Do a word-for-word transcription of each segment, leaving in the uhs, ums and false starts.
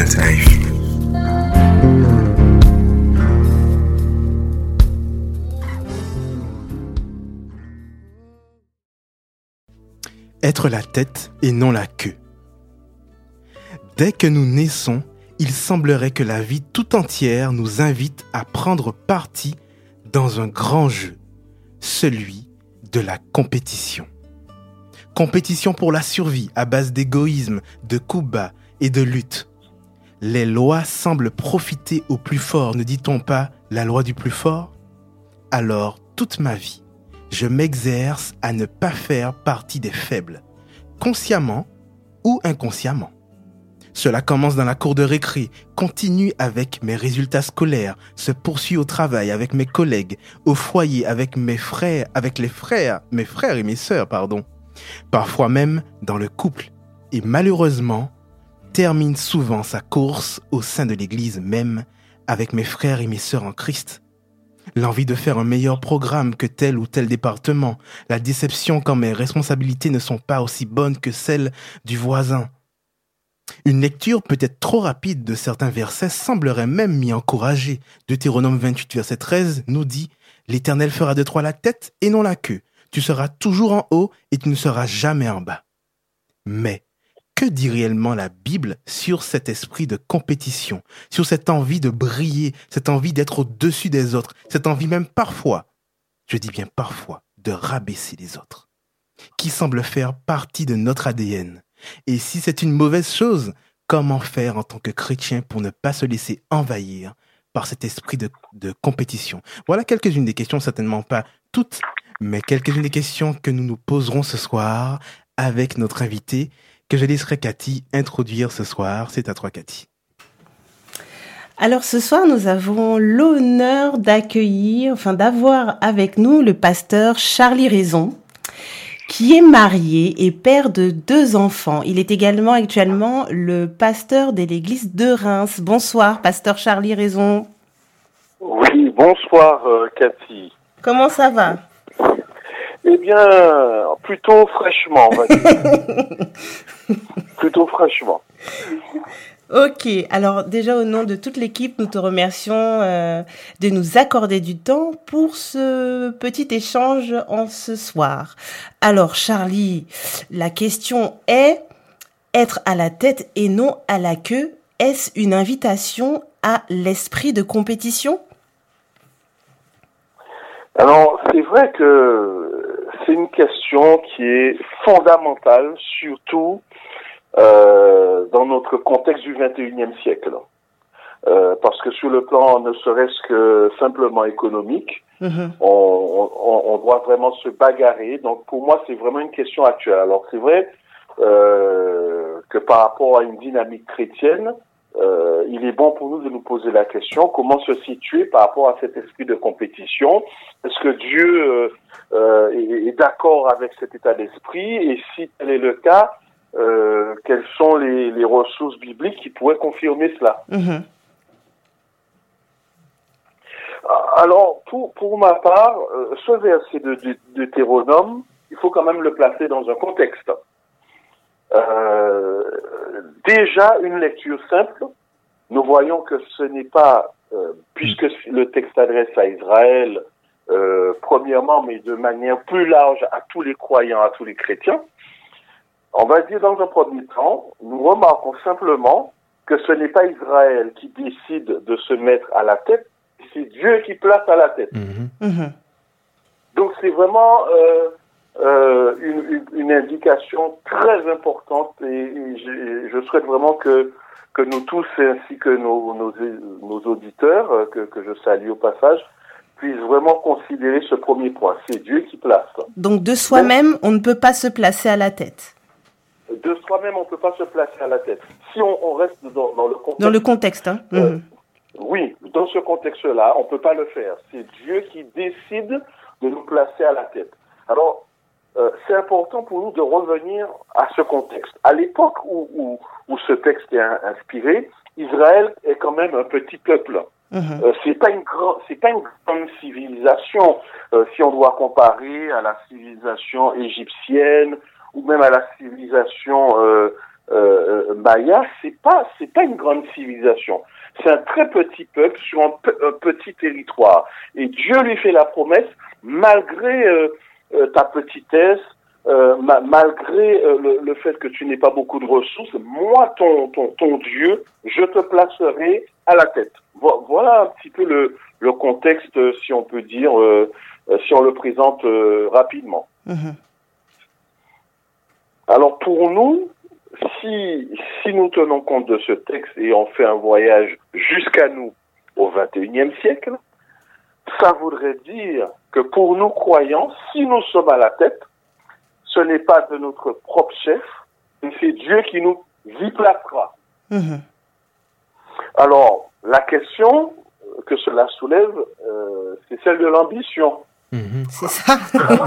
life. Être la tête et non la queue. Dès que nous naissons, il semblerait que la vie tout entière nous invite à prendre parti dans un grand jeu, celui de la compétition. Compétition pour la survie à base d'égoïsme, de coups bas et de lutte. Les lois semblent profiter au plus fort, ne dit-on pas la loi du plus fort ? Alors, toute ma vie, je m'exerce à ne pas faire partie des faibles, consciemment ou inconsciemment. Cela commence dans la cour de récré, continue avec mes résultats scolaires, se poursuit au travail avec mes collègues, au foyer avec mes frères, avec les frères, mes frères et mes sœurs, pardon. Parfois même dans le couple et malheureusement termine souvent sa course au sein de l'église même avec mes frères et mes sœurs en Christ. L'envie de faire un meilleur programme que tel ou tel département, la déception quand mes responsabilités ne sont pas aussi bonnes que celles du voisin. Une lecture peut-être trop rapide de certains versets semblerait même m'y encourager. Deutéronome vingt-huit, verset treize nous dit « L'Éternel fera de toi la tête et non la queue. Tu seras toujours en haut et tu ne seras jamais en bas. » Mais que dit réellement la Bible sur cet esprit de compétition, sur cette envie de briller, cette envie d'être au-dessus des autres, cette envie même parfois, je dis bien parfois, de rabaisser les autres, qui semble faire partie de notre A D N. Et si c'est une mauvaise chose, comment faire en tant que chrétien pour ne pas se laisser envahir par cet esprit de, de compétition? Voilà quelques-unes des questions, certainement pas toutes, mais quelques-unes des questions que nous nous poserons ce soir avec notre invité, que je laisserai Cathy introduire ce soir. C'est à toi, Cathy. Alors ce soir, nous avons l'honneur d'accueillir, enfin d'avoir avec nous le pasteur Charlie Raison, qui est marié et père de deux enfants. Il est également actuellement le pasteur de l'église de Reims. Bonsoir, pasteur Charlie Raison. Oui, bonsoir, euh, Cathy. Comment ça va ? Eh bien, plutôt fraîchement, on va dire. Plutôt fraîchement. Ok, alors déjà au nom de toute l'équipe, nous te remercions euh, de nous accorder du temps pour ce petit échange en ce soir. Alors Charlie, la question est, être à la tête et non à la queue, est-ce une invitation à l'esprit de compétition ? Alors, c'est vrai que c'est une question qui est fondamentale, surtout euh, dans notre contexte du vingt et unième siècle. Euh, parce que sur le plan ne serait-ce que simplement économique, mm-hmm. on, on, on doit vraiment se bagarrer. Donc pour moi, c'est vraiment une question actuelle. Alors c'est vrai euh, que par rapport à une dynamique chrétienne, Euh, il est bon pour nous de nous poser la question, comment se situer par rapport à cet esprit de compétition? Est-ce que Dieu euh, euh, est, est d'accord avec cet état d'esprit? Et si tel est le cas, euh, quelles sont les, les ressources bibliques qui pourraient confirmer cela? Mm-hmm. Alors, pour, pour ma part, euh, ce verset de, de, de Deutéronome, il faut quand même le placer dans un contexte. Euh, déjà une lecture simple, nous voyons que ce n'est pas, euh, puisque le texte s'adresse à Israël, euh, premièrement, mais de manière plus large à tous les croyants, à tous les chrétiens, on va dire dans un premier temps, nous remarquons simplement que ce n'est pas Israël qui décide de se mettre à la tête, c'est Dieu qui place à la tête. Mmh. Donc c'est vraiment euh, Euh, une, une, une indication très importante et, et je, je souhaite vraiment que que nous tous ainsi que nos nos, nos auditeurs que, que je salue au passage puissent vraiment considérer ce premier point. C'est Dieu qui place. Donc de soi-même, on ne peut pas se placer à la tête. De soi-même, on ne peut pas se placer à la tête. Si on, on reste dans, dans le contexte. Dans le contexte, hein. Euh, mmh. Oui, dans ce contexte-là, on ne peut pas le faire. C'est Dieu qui décide de nous placer à la tête. Alors Euh, c'est important pour nous de revenir à ce contexte. À l'époque où, où, où ce texte est inspiré, Israël est quand même un petit peuple. Mmh. Euh, c'est pas une grande, c'est pas une grande civilisation. Euh, si on doit comparer à la civilisation égyptienne ou même à la civilisation euh, euh, Maya, c'est pas, c'est pas une grande civilisation. C'est un très petit peuple sur un, pe- un petit territoire. Et Dieu lui fait la promesse, malgré euh, euh, ta petitesse, euh, ma- malgré euh, le, le fait que tu n'aies pas beaucoup de ressources, moi, ton, ton, ton Dieu, je te placerai à la tête. Vo- Voilà un petit peu le, le contexte, si on peut dire, euh, euh, si on le présente euh, rapidement. Mhm. Alors pour nous, si, si nous tenons compte de ce texte et on fait un voyage jusqu'à nous au vingt et unième siècle, ça voudrait dire que pour nous croyants, si nous sommes à la tête, ce n'est pas de notre propre chef, mais c'est Dieu qui nous y placera. Mhm. Alors, la question que cela soulève, euh, c'est celle de l'ambition. Mhm. C'est ça.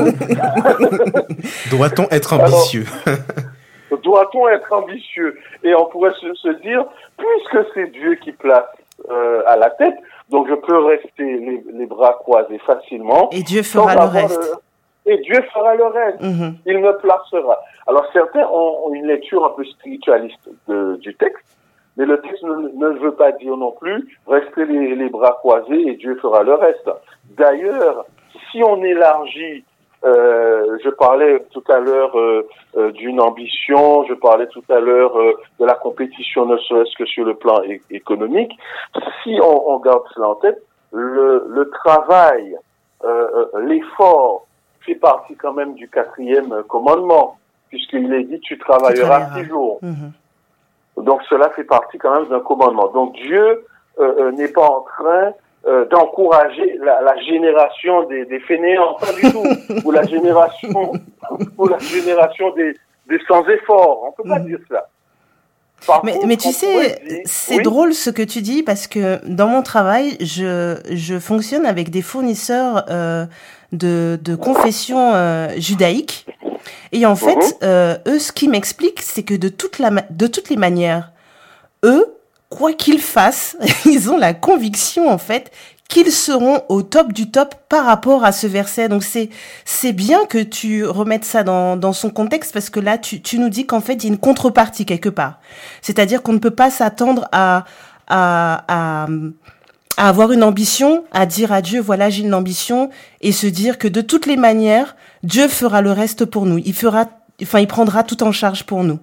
Doit-on être ambitieux? Doit-on être ambitieux? Et on pourrait se, se dire, puisque c'est Dieu qui place euh, à la tête, donc je peux rester les, les bras croisés facilement. Et Dieu fera le reste. Le... Et Dieu fera le reste. Mhm. Il me placera. Alors certains ont, ont une lecture un peu spiritualiste de, du texte, mais le texte ne, ne veut pas dire non plus, restez les, les bras croisés et Dieu fera le reste. D'ailleurs, si on élargit, euh, je parlais tout à l'heure euh, euh, d'une ambition, je parlais tout à l'heure euh, de la compétition, ne serait-ce que sur le plan é- économique. Si on, on garde cela en tête, le, le travail, euh, euh, l'effort fait partie quand même du quatrième commandement, puisqu'il est dit tu travailleras six jours. Mhm. Donc cela fait partie quand même d'un commandement. Donc Dieu euh, euh, n'est pas en train Euh, d'encourager la, la génération des, des fainéants, pas du tout, ou la génération, ou la génération des, des sans effort. On peut pas Mhm. dire cela. Par Mais, contre, mais tu on sais, pourrait dire- c'est oui, drôle ce que tu dis parce que dans mon travail, je, je fonctionne avec des fournisseurs euh, de, de confession euh, judaïque. Et en fait, Mhm. euh, eux, ce qu'ils m'expliquent, c'est que de, toute la, ma- de toutes les manières, eux, quoi qu'ils fassent, ils ont la conviction, en fait, qu'ils seront au top du top par rapport à ce verset. Donc c'est c'est bien que tu remettes ça dans dans son contexte parce que là tu tu nous dis qu'en fait il y a une contrepartie quelque part. C'est-à-dire qu'on ne peut pas s'attendre à à à à avoir une ambition, à dire à Dieu voilà j'ai une ambition et se dire que de toutes les manières Dieu fera le reste pour nous. Il fera enfin il prendra tout en charge pour nous.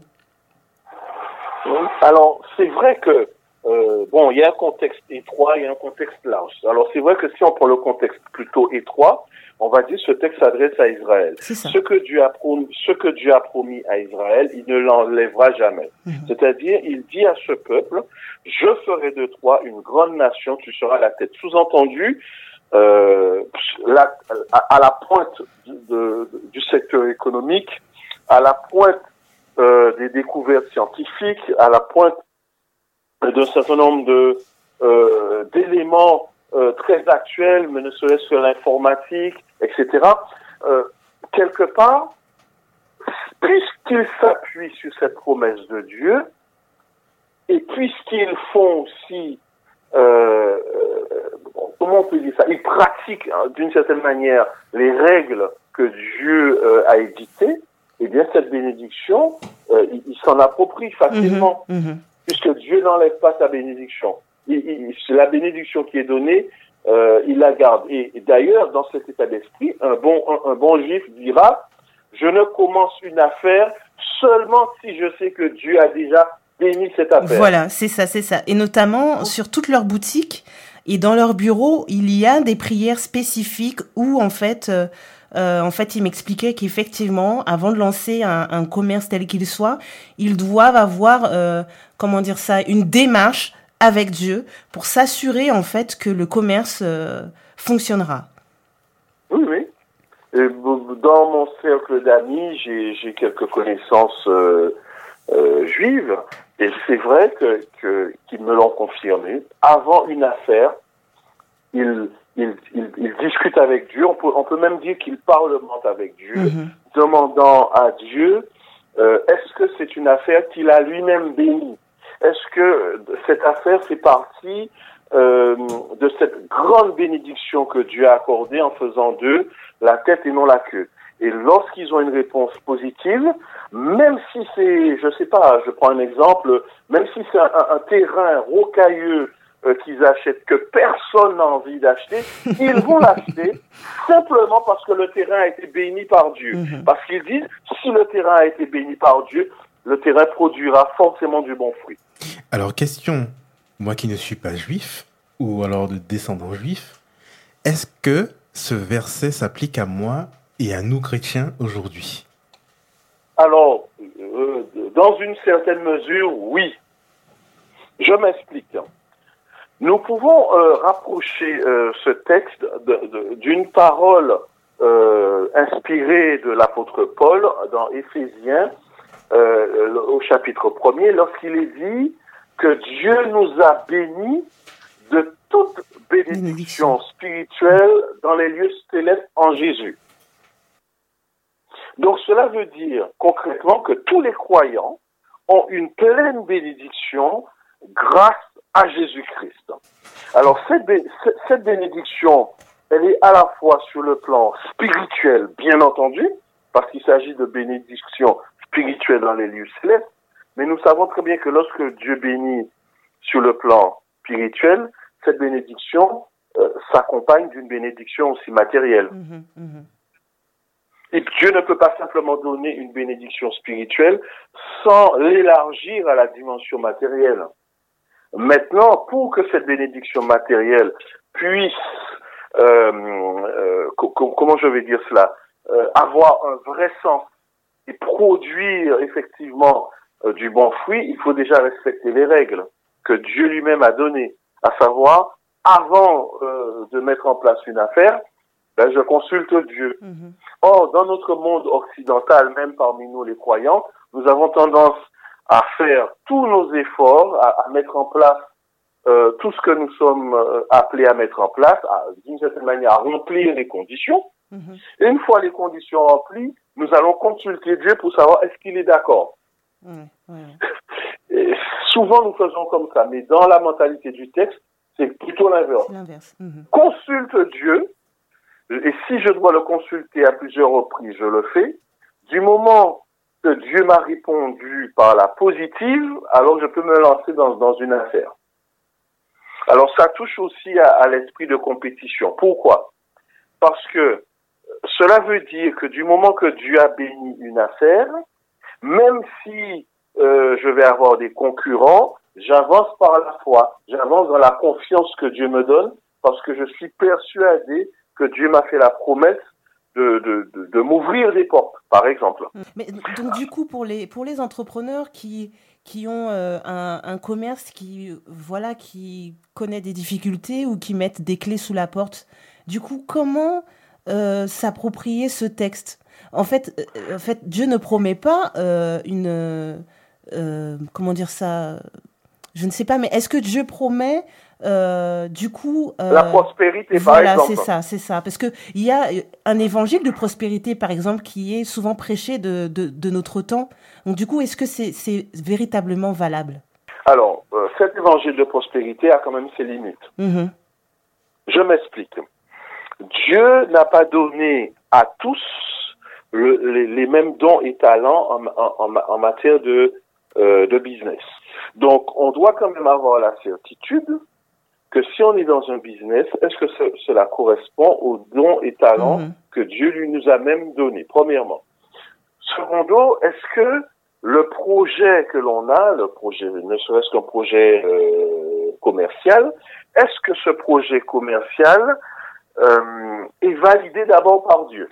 Alors, c'est vrai que, euh, bon, il y a un contexte étroit, il y a un contexte large. Alors, c'est vrai que si on prend le contexte plutôt étroit, on va dire que ce texte s'adresse à Israël. C'est ça. Ce que Dieu a promis, ce que Dieu a promis à Israël, il ne l'enlèvera jamais. Mhm. C'est-à-dire, il dit à ce peuple, je ferai de toi une grande nation, tu seras la tête. Sous-entendu, euh, la, à, à la pointe de, de, du secteur économique, à la pointe Euh, des découvertes scientifiques, à la pointe d'un certain nombre de euh, d'éléments euh, très actuels, mais ne serait-ce que l'informatique, et cetera. Euh, quelque part, puisqu'ils s'appuient sur cette promesse de Dieu, et puisqu'ils font aussi, euh, euh, comment on peut dire ça, ils pratiquent hein, d'une certaine manière les règles que Dieu euh, a éditées, eh bien, cette bénédiction, euh, il, il s'en approprie facilement, Mhm, mhm. puisque Dieu n'enlève pas sa bénédiction. Il, il, c'est la bénédiction qui est donnée, euh, il la garde. Et, et d'ailleurs, dans cet état d'esprit, un bon, un, un bon juif dira, je ne commence une affaire seulement si je sais que Dieu a déjà béni cette affaire. Voilà, c'est ça, c'est ça. Et notamment sur toutes leurs boutiques et dans leurs bureaux, il y a des prières spécifiques où en fait, euh, euh, en fait, il m'expliquait qu'effectivement, avant de lancer un, un commerce tel qu'il soit, ils doivent avoir, euh, comment dire ça, une démarche avec Dieu pour s'assurer en fait que le commerce euh, fonctionnera. Oui, oui. Et dans mon cercle d'amis, j'ai, j'ai quelques connaissances euh, euh, juives, et c'est vrai que, que qu'ils me l'ont confirmé. Avant une affaire, ils ils, ils, ils discutent avec Dieu. On peut on peut même dire qu'ils parlementent avec Dieu, Mhm. demandant à Dieu euh, est-ce que c'est une affaire qu'il a lui-même bénie? Est-ce que cette affaire fait partie euh, de cette grande bénédiction que Dieu a accordée en faisant d'eux la tête et non la queue? Et lorsqu'ils ont une réponse positive, même si c'est, je sais pas, je prends un exemple, même si c'est un, un terrain rocailleux euh, qu'ils achètent, que personne n'a envie d'acheter, ils vont l'acheter simplement parce que le terrain a été béni par Dieu. Mm-hmm. Parce qu'ils disent, si le terrain a été béni par Dieu, le terrain produira forcément du bon fruit. Alors, question, moi qui ne suis pas juif, ou alors de descendants juifs, est-ce que ce verset s'applique à moi et à nous chrétiens aujourd'hui? Alors, euh, dans une certaine mesure, oui. Je m'explique. Nous pouvons euh, rapprocher euh, ce texte de, de, d'une parole euh, inspirée de l'apôtre Paul dans Éphésiens, euh, au chapitre premier, lorsqu'il est dit que Dieu nous a bénis de toute bénédiction spirituelle dans les lieux célestes en Jésus. Donc cela veut dire concrètement que tous les croyants ont une pleine bénédiction grâce à Jésus-Christ. Alors cette, bé- cette bénédiction, elle est à la fois sur le plan spirituel, bien entendu, parce qu'il s'agit de bénédiction spirituelle dans les lieux célestes, mais nous savons très bien que lorsque Dieu bénit sur le plan spirituel, cette bénédiction euh, s'accompagne d'une bénédiction aussi matérielle. Mmh, mmh. Et Dieu ne peut pas simplement donner une bénédiction spirituelle sans l'élargir à la dimension matérielle. Maintenant, pour que cette bénédiction matérielle puisse, euh, euh, co- comment je vais dire cela, euh, avoir un vrai sens et produire effectivement euh, du bon fruit, il faut déjà respecter les règles que Dieu lui-même a données, à savoir, avant euh, de mettre en place une affaire, ben, je consulte Dieu. Mm-hmm. Or, dans notre monde occidental, même parmi nous les croyants, nous avons tendance à faire tous nos efforts, à, à mettre en place euh, tout ce que nous sommes euh, appelés à mettre en place, à, d'une certaine manière, à remplir les conditions. Mm-hmm. Et une fois les conditions remplies, nous allons consulter Dieu pour savoir est-ce qu'il est d'accord. Mm-hmm. Et souvent, nous faisons comme ça, mais dans la mentalité du texte, c'est plutôt l'inverse. C'est l'inverse. Mm-hmm. Consulte Dieu, et si je dois le consulter à plusieurs reprises, je le fais. Du moment que Dieu m'a répondu par la positive, alors je peux me lancer dans, dans une affaire. Alors ça touche aussi à, à l'esprit de compétition. Pourquoi? Parce que cela veut dire que du moment que Dieu a béni une affaire, même si euh, je vais avoir des concurrents, j'avance par la foi, j'avance dans la confiance que Dieu me donne, parce que je suis persuadé que Dieu m'a fait la promesse de, de, de, de m'ouvrir des portes, par exemple. Mais donc du coup, pour les pour les entrepreneurs qui qui ont euh, un, un commerce qui voilà qui connaît des difficultés ou qui mettent des clés sous la porte, du coup, comment euh, s'approprier ce texte? En fait, euh, en fait, Dieu ne promet pas euh, une euh, comment dire ça? Je ne sais pas, mais est-ce que Dieu promet Euh, du coup, euh, la prospérité, voilà, par exemple. c'est ça, c'est ça, parce que il y a un évangile de prospérité, par exemple, qui est souvent prêché de de, de notre temps. Donc, du coup, est-ce que c'est c'est véritablement valable? Alors, euh, cet évangile de prospérité a quand même ses limites. Mm-hmm. Je m'explique. Dieu n'a pas donné à tous le, les, les mêmes dons et talents en, en, en matière de euh, de business. Donc, on doit quand même avoir la certitude que si on est dans un business, est-ce que ce, cela correspond aux dons et talents mmh. que Dieu lui nous a même donnés, premièrement. Secondo, est-ce que le projet que l'on a, le projet, ne serait-ce qu'un projet euh, commercial, est-ce que ce projet commercial euh, est validé d'abord par Dieu?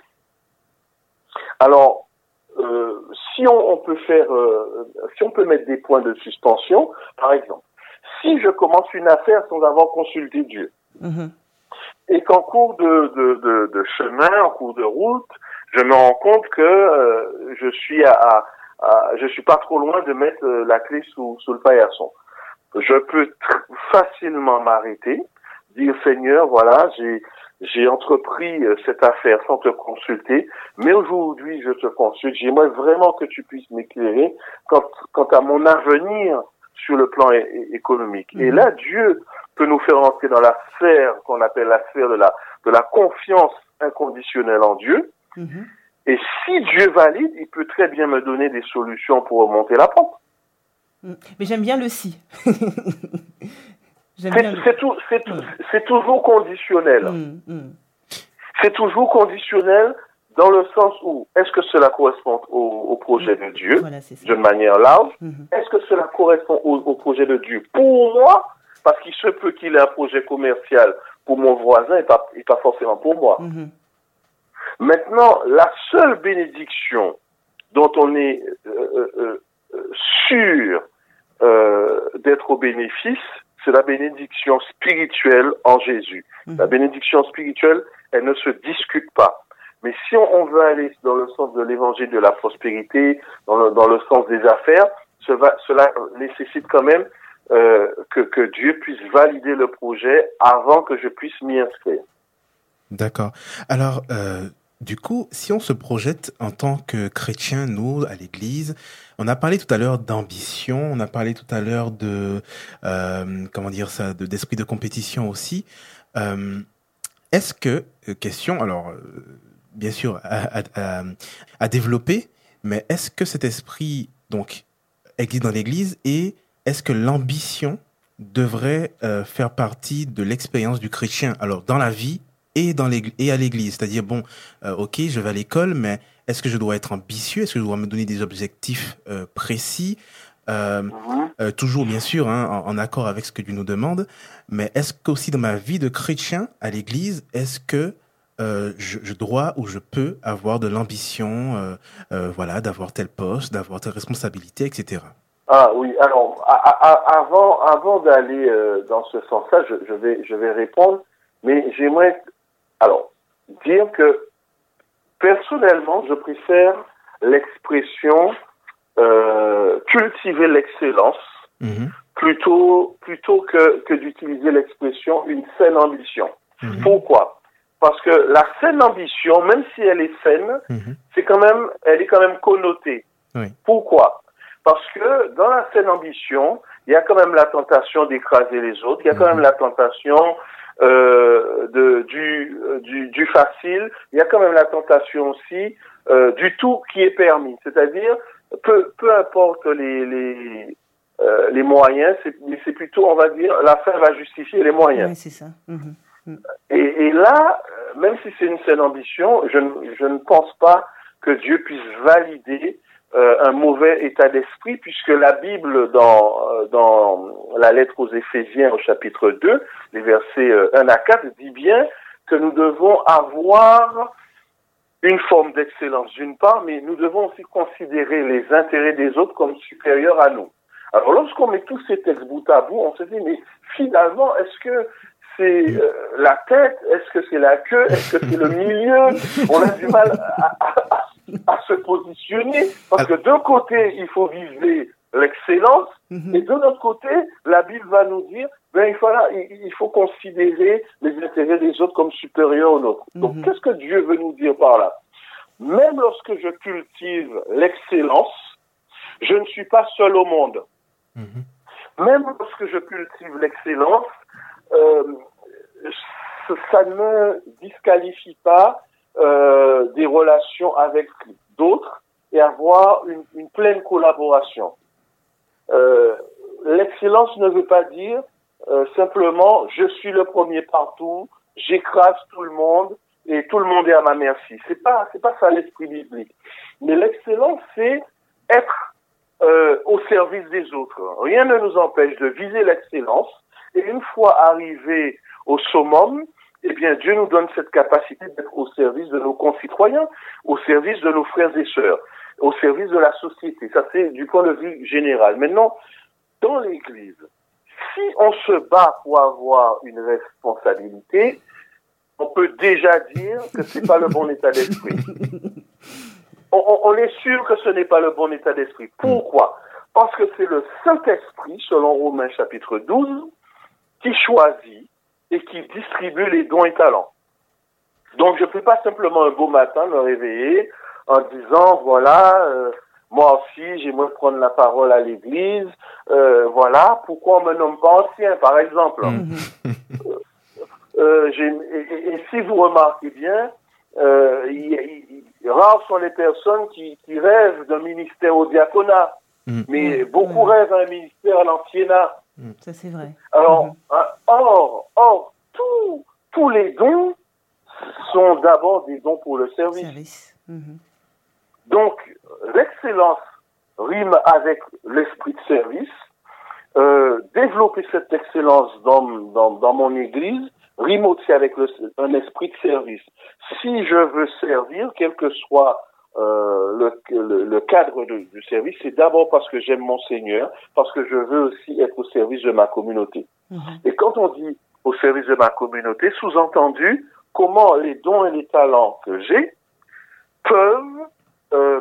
Alors, euh, si on, on peut faire, euh, si on peut mettre des points de suspension, par exemple, si je commence une affaire sans avoir consulté Dieu, mmh. et qu'en cours de, de, de, de chemin, en cours de route, je me rends compte que euh, je suis à, à, à, je suis pas trop loin de mettre euh, la clé sous, sous le paillasson. Je peux tr- facilement m'arrêter, dire Seigneur, voilà, j'ai j'ai entrepris euh, cette affaire sans te consulter, mais aujourd'hui je te consulte. J'aimerais vraiment que tu puisses m'éclairer quant, quant à mon avenir sur le plan é- économique. Mmh. Et là, Dieu peut nous faire entrer dans la sphère qu'on appelle la sphère de la de la confiance inconditionnelle en Dieu. Mmh. Et si Dieu valide, il peut très bien me donner des solutions pour remonter la pente. Mais j'aime bien le si. c'est, bien le... c'est, tout, c'est, tout, mmh. c'est toujours conditionnel. Mmh, mmh. C'est toujours conditionnel dans le sens où est-ce que cela correspond au, au projet de Dieu, voilà, d'une manière large? Mm-hmm. Est-ce que cela correspond au, au projet de Dieu pour moi? Parce qu'il se peut qu'il ait un projet commercial pour mon voisin et pas, et pas forcément pour moi. Mm-hmm. Maintenant, la seule bénédiction dont on est euh, euh, euh, sûr euh, d'être au bénéfice, c'est la bénédiction spirituelle en Jésus. Mm-hmm. La bénédiction spirituelle, elle ne se discute pas. Mais si on, on veut aller dans le sens de l'évangile de la prospérité, dans le, dans le sens des affaires, cela, cela nécessite quand même euh, que, que Dieu puisse valider le projet avant que je puisse m'y inscrire. D'accord. Alors, euh, du coup, si on se projette en tant que chrétien, nous, à l'Église, on a parlé tout à l'heure d'ambition, on a parlé tout à l'heure de, euh, comment dire ça, de, d'esprit de compétition aussi. Euh, est-ce que, euh, question, alors... Euh, bien sûr, à, à, à développer, mais est-ce que cet esprit donc existe dans l'Église et est-ce que l'ambition devrait euh, faire partie de l'expérience du chrétien, alors dans la vie et dans l'église, et à l'Église, c'est-à-dire bon, euh, ok, je vais à l'école, mais est-ce que je dois être ambitieux, est-ce que je dois me donner des objectifs euh, précis, euh, euh, toujours bien sûr hein, en, en accord avec ce que Dieu nous demande, mais est-ce qu'aussi dans ma vie de chrétien à l'Église, est-ce que Euh, je, je dois ou je peux avoir de l'ambition, euh, euh, voilà, d'avoir tel poste, d'avoir telle responsabilité, et cetera. Ah oui, alors à, à, avant, avant d'aller euh, dans ce sens-là, je, je vais, je vais répondre, mais j'aimerais, alors dire que personnellement, je préfère l'expression euh, cultiver l'excellence mm-hmm. plutôt, plutôt que, que d'utiliser l'expression une saine ambition. Mm-hmm. Pourquoi? Parce que la saine ambition, même si elle est saine, mmh. c'est quand même, elle est quand même connotée. Oui. Pourquoi? Parce que dans la saine ambition, il y a quand même la tentation d'écraser les autres, il y a quand mmh. même la tentation euh, de, du, du, du facile, il y a quand même la tentation aussi euh, du tout qui est permis. C'est-à-dire, peu, peu importe les, les, euh, les moyens, c'est, mais c'est plutôt, on va dire, la fin va justifier les moyens. Oui, c'est ça. Mmh. Et, et là, même si c'est une saine ambition, je ne, je ne pense pas que Dieu puisse valider euh, un mauvais état d'esprit, puisque la Bible, dans, dans la lettre aux Éphésiens au chapitre deux, les versets un à quatre, dit bien que nous devons avoir une forme d'excellence d'une part, mais nous devons aussi considérer les intérêts des autres comme supérieurs à nous. Alors lorsqu'on met tous ces textes bout à bout, on se dit, mais finalement, est-ce que c'est euh, la tête? Est-ce que c'est la queue? Est-ce que c'est le milieu? On a du mal à, à, à, à se positionner parce que d'un côté, il faut viser l'excellence et de l'autre côté, la Bible va nous dire ben, il, faut, il, il faut considérer les intérêts des autres comme supérieurs aux nôtres. Donc, mm-hmm. qu'est-ce que Dieu veut nous dire par là? Même lorsque je cultive l'excellence, je ne suis pas seul au monde. Mm-hmm. Même lorsque je cultive l'excellence, Euh, ça ne disqualifie pas euh, des relations avec d'autres et avoir une, une pleine collaboration. Euh, l'excellence ne veut pas dire euh, simplement je suis le premier partout, j'écrase tout le monde et tout le monde est à ma merci. C'est pas c'est pas ça l'esprit biblique. Mais l'excellence, c'est être euh, au service des autres. Rien ne nous empêche de viser l'excellence. Et une fois arrivé au summum, eh bien, Dieu nous donne cette capacité d'être au service de nos concitoyens, au service de nos frères et sœurs, au service de la société. Ça, c'est du point de vue général. Maintenant, dans l'Église, si on se bat pour avoir une responsabilité, on peut déjà dire que c'est pas le bon état d'esprit. On, on, on est sûr que ce n'est pas le bon état d'esprit. Pourquoi? Parce que c'est le Saint-Esprit, selon Romains chapitre douze, qui choisit et qui distribue les dons et talents. Donc, je ne peux pas simplement un beau matin me réveiller en disant, voilà, euh, moi aussi, j'aimerais prendre la parole à l'église, euh, voilà, pourquoi on me nomme pas ancien, par exemple. Mm-hmm. euh, j'ai, et, et si vous remarquez bien, euh, il, il, rares sont les personnes qui, qui rêvent d'un ministère au diaconat, mmh. mais mmh. beaucoup mmh. rêvent d'un ministère à l'anciennat. Mmh. Ça, c'est vrai. Alors, mmh. hein, or, or tout, tous les dons sont d'abord des dons pour le service. service. Mmh. Donc, l'excellence rime avec l'esprit de service. Euh, développer cette excellence dans, dans, dans mon église rime aussi avec le, un esprit de service. Si je veux servir, quel que soit euh, le, le, le cadre de, du service, c'est d'abord parce que j'aime mon Seigneur, parce que je veux aussi être au service de ma communauté. Mmh. Et quand on dit au service de ma communauté, sous-entendu, comment les dons et les talents que j'ai peuvent euh,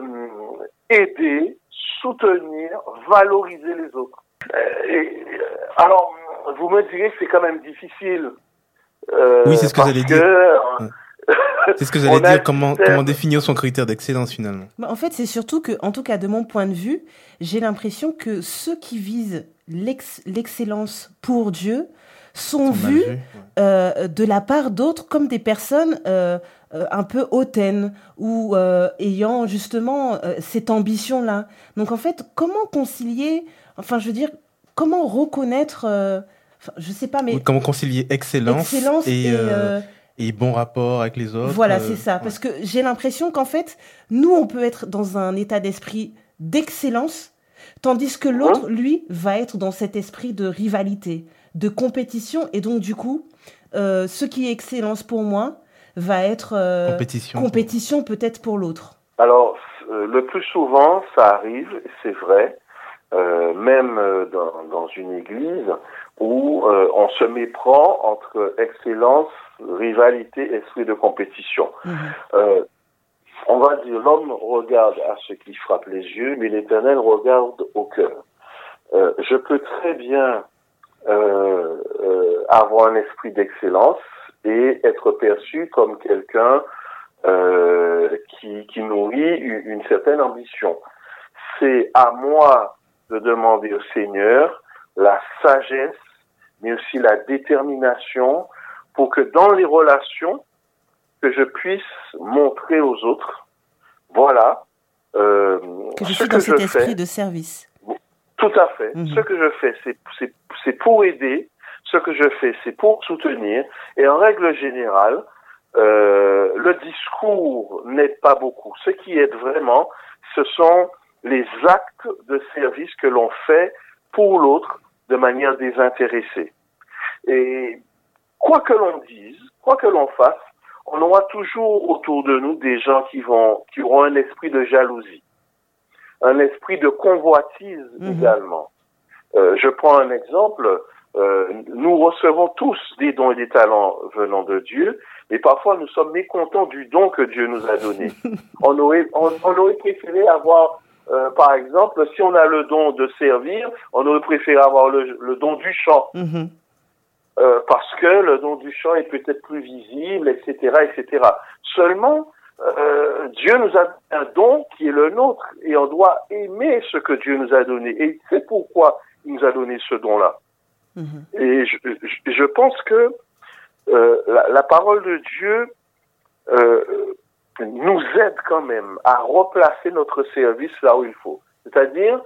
aider, soutenir, valoriser les autres. Et, alors, vous me direz que c'est quand même difficile. Euh, oui, c'est ce que j'allais dire. Ouais. C'est ce que j'allais dire. Comment, comment définir son critère d'excellence finalement? Bah, en fait, c'est surtout que, en tout cas, de mon point de vue, j'ai l'impression que ceux qui visent l'ex- l'excellence pour Dieu sont, sont vus ouais. euh, de la part d'autres comme des personnes euh, euh, un peu hautaines ou euh, ayant justement euh, cette ambition-là. Donc, en fait, comment concilier, enfin, je veux dire, comment reconnaître, euh, enfin, je sais pas, mais... Oui, comment concilier excellence, excellence et... et euh, et bon rapport avec les autres. Voilà, c'est ça. Ouais. Parce que j'ai l'impression qu'en fait, nous, on peut être dans un état d'esprit d'excellence, tandis que l'autre, lui, va être dans cet esprit de rivalité, de compétition. Et donc, du coup, euh, ce qui est excellence pour moi va être euh, compétition, compétition peut-être pour l'autre. Alors, euh, le plus souvent, ça arrive, c'est vrai, euh, même euh, dans, dans une église, où euh, on se méprend entre excellence, rivalité, esprit de compétition. Mmh. Euh, on va dire, l'homme regarde à ce qui frappe les yeux, mais l'Éternel regarde au cœur. Euh, je peux très bien euh, euh, avoir un esprit d'excellence et être perçu comme quelqu'un euh, qui, qui nourrit une, une certaine ambition. C'est à moi de demander au Seigneur la sagesse, mais aussi la détermination pour que dans les relations, que je puisse montrer aux autres, voilà, euh, que je ce suis que dans cet je esprit fais. de service. Tout à fait. Mmh. Ce que je fais, c'est, c'est, c'est pour aider. Ce que je fais, c'est pour soutenir. Et en règle générale, euh, le discours n'aide pas beaucoup. Ce qui aide vraiment, ce sont les actes de service que l'on fait pour l'autre de manière désintéressée. Et quoi que l'on dise, quoi que l'on fasse, on aura toujours autour de nous des gens qui vont, qui auront un esprit de jalousie, un esprit de convoitise mmh. également. Euh, je prends un exemple. Euh, nous recevons tous des dons et des talents venant de Dieu, mais parfois nous sommes mécontents du don que Dieu nous a donné. on aurait, on, on aurait préféré avoir, euh, par exemple, si on a le don de servir, on aurait préféré avoir le, le don du chant. Mmh. Euh, parce que le don du chant est peut-être plus visible, et cetera, et cetera. Seulement, euh, Dieu nous a un don qui est le nôtre, et on doit aimer ce que Dieu nous a donné. Et c'est pourquoi il nous a donné ce don-là. Mmh. Et je, je, je pense que euh, la, la parole de Dieu euh, nous aide quand même à replacer notre service là où il faut. C'est-à-dire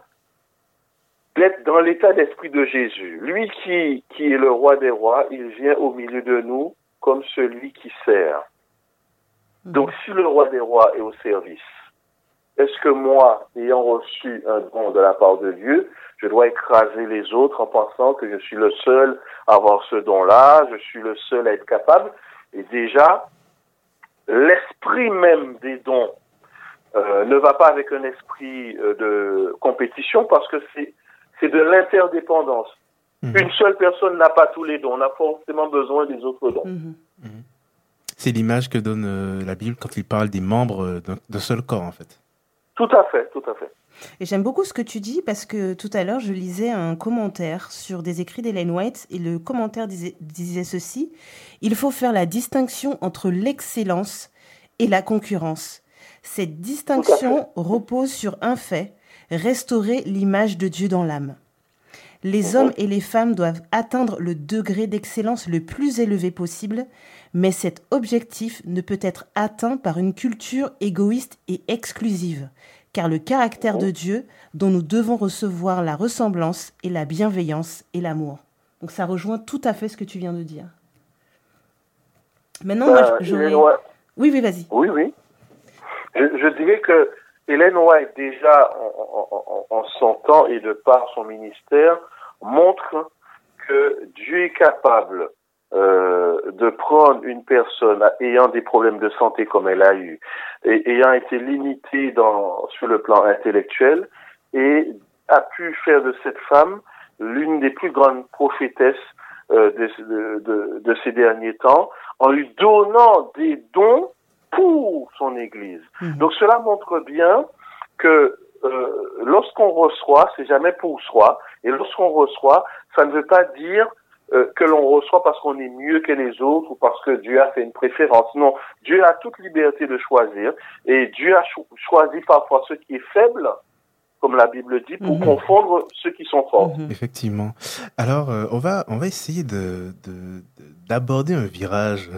d'être dans l'état d'esprit de Jésus. Lui qui, qui est le roi des rois, il vient au milieu de nous comme celui qui sert. Mmh. Donc si le roi des rois est au service, est-ce que moi, ayant reçu un don de la part de Dieu, je dois écraser les autres en pensant que je suis le seul à avoir ce don-là, je suis le seul à être capable? Et déjà, l'esprit même des dons euh, ne va pas avec un esprit euh, de compétition parce que c'est c'est de l'interdépendance. Mmh. Une seule personne n'a pas tous les dons, on a forcément besoin des autres dons. Mmh. Mmh. C'est l'image que donne euh, la Bible quand il parle des membres d'un, d'un seul corps, en fait. Tout à fait, tout à fait. Et j'aime beaucoup ce que tu dis parce que tout à l'heure, je lisais un commentaire sur des écrits d'Ellen White et le commentaire disait, disait ceci: il faut faire la distinction entre l'excellence et la concurrence. Cette distinction repose sur un fait: restaurer l'image de Dieu dans l'âme. Les hommes et les femmes doivent atteindre le degré d'excellence le plus élevé possible, mais cet objectif ne peut être atteint par une culture égoïste et exclusive, car le caractère de Dieu, dont nous devons recevoir la ressemblance, est la bienveillance et l'amour. Donc ça rejoint tout à fait ce que tu viens de dire. Maintenant, ben, moi, j'aurais... Ouais. Oui, oui, vas-y. Oui, oui. Je, je dirais que Ellen White, déjà, en, en, en son temps et de par son ministère, montre que Dieu est capable euh, de prendre une personne ayant des problèmes de santé comme elle a eu, et ayant été limitée dans, sur le plan intellectuel, et a pu faire de cette femme l'une des plus grandes prophétesses euh, de, de, de, de ces derniers temps, en lui donnant des dons pour son Église. Mmh. Donc cela montre bien que euh, lorsqu'on reçoit, c'est jamais pour soi, et lorsqu'on reçoit, ça ne veut pas dire euh, que l'on reçoit parce qu'on est mieux que les autres ou parce que Dieu a fait une préférence. Non, Dieu a toute liberté de choisir, et Dieu a cho- choisi parfois ce qui est faible, comme la Bible dit, pour mmh. confondre ceux qui sont forts. Mmh. Effectivement. Alors, euh, on va on va essayer de, de, de d'aborder un virage,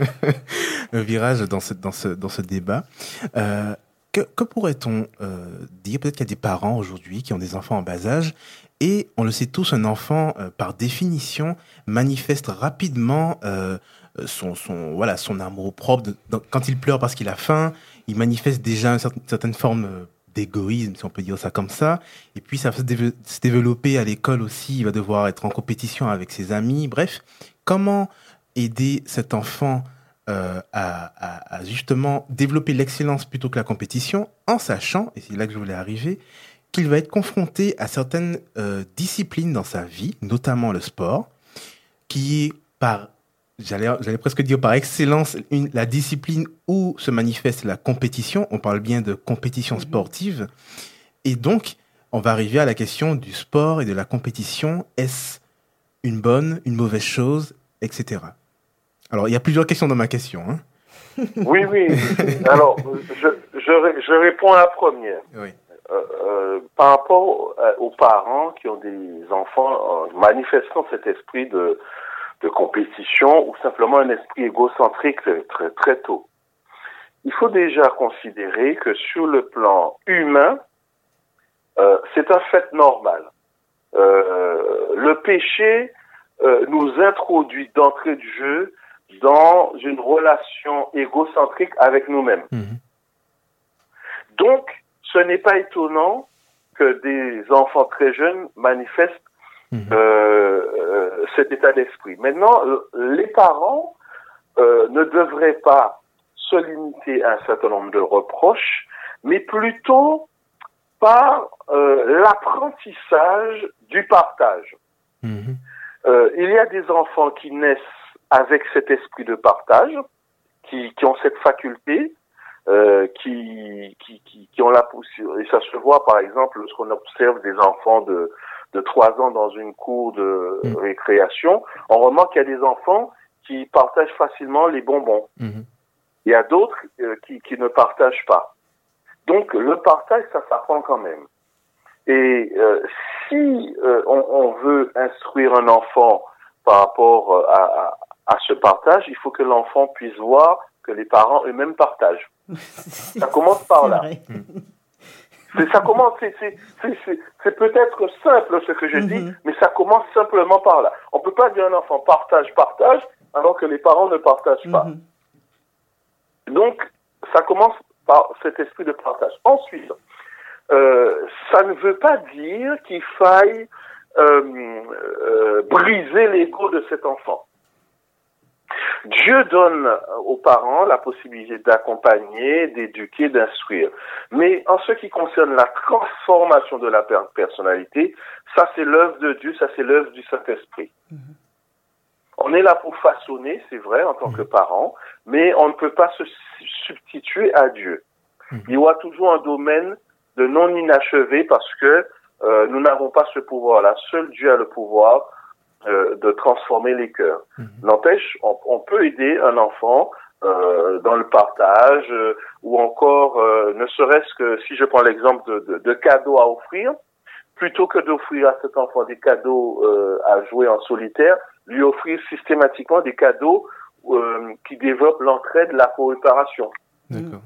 un virage dans ce dans ce dans ce débat. Euh, que que pourrait-on euh, dire? Peut-être qu'il y a des parents aujourd'hui qui ont des enfants en bas âge, et on le sait tous, un enfant, euh, par définition, manifeste rapidement euh, son son voilà son amour propre. De, de, quand il pleure parce qu'il a faim, il manifeste déjà une certaine, certaine forme euh, d'égoïsme, si on peut dire ça comme ça. Et puis, ça va se, déve- se développer à l'école aussi. Il va devoir être en compétition avec ses amis. Bref, comment aider cet enfant euh, à, à, à justement développer l'excellence plutôt que la compétition, en sachant, et c'est là que je voulais arriver, qu'il va être confronté à certaines euh, disciplines dans sa vie, notamment le sport, qui est par J'allais, j'allais presque dire par excellence une, la discipline où se manifeste la compétition. On parle bien de compétition sportive. Et donc, on va arriver à la question du sport et de la compétition. Est-ce une bonne, une mauvaise chose, et cetera. Alors, il y a plusieurs questions dans ma question. Hein. Oui, oui. Alors, je, je, je réponds à la première. Oui. Euh, euh, par rapport aux parents qui ont des enfants euh, manifestant cet esprit de de compétition ou simplement un esprit égocentrique très, très tôt. Il faut déjà considérer que sur le plan humain, euh, c'est un fait normal. Euh, le péché euh, nous introduit d'entrée de jeu dans une relation égocentrique avec nous-mêmes. Mmh. Donc, ce n'est pas étonnant que des enfants très jeunes manifestent Mmh. Euh, euh, cet état d'esprit. Maintenant, les parents euh, ne devraient pas se limiter à un certain nombre de reproches, mais plutôt par euh, l'apprentissage du partage. Mmh. Euh, il y a des enfants qui naissent avec cet esprit de partage, qui, qui ont cette faculté, euh, qui, qui, qui, qui ont la possibilité, et ça se voit par exemple lorsqu'on observe des enfants de de trois ans dans une cour de mmh. récréation, on remarque qu'il y a des enfants qui partagent facilement les bonbons. Mmh. Il y a d'autres euh, qui, qui ne partagent pas. Donc, le partage, ça s'apprend quand même. Et euh, si euh, on, on veut instruire un enfant par rapport à, à, à ce partage, il faut que l'enfant puisse voir que les parents eux-mêmes partagent. Ça commence par là. Mmh. C'est, ça commence, c'est, c'est, c'est, c'est, c'est peut-être simple ce que je dis, mm-hmm. mais ça commence simplement par là. On peut pas dire à un enfant partage, partage, alors que les parents ne partagent pas. Mm-hmm. Donc, ça commence par cet esprit de partage. Ensuite, euh, ça ne veut pas dire qu'il faille euh, euh, briser l'ego de cet enfant. Dieu donne aux parents la possibilité d'accompagner, d'éduquer, d'instruire. Mais en ce qui concerne la transformation de la personnalité, ça c'est l'œuvre de Dieu, ça c'est l'œuvre du Saint-Esprit. Mmh. On est là pour façonner, c'est vrai, en tant mmh. que parents, mais on ne peut pas se substituer à Dieu. Mmh. Il y aura toujours un domaine de non inachevé parce que euh, nous n'avons pas ce pouvoir-là. Seul Dieu a le pouvoir Euh, de transformer les cœurs. Mmh. N'empêche, on, on peut aider un enfant euh, dans le partage euh, ou encore, euh, ne serait-ce que, si je prends l'exemple de, de, de cadeaux à offrir, plutôt que d'offrir à cet enfant des cadeaux euh, à jouer en solitaire, lui offrir systématiquement des cadeaux euh, qui développent l'entraide, la coopération. D'accord.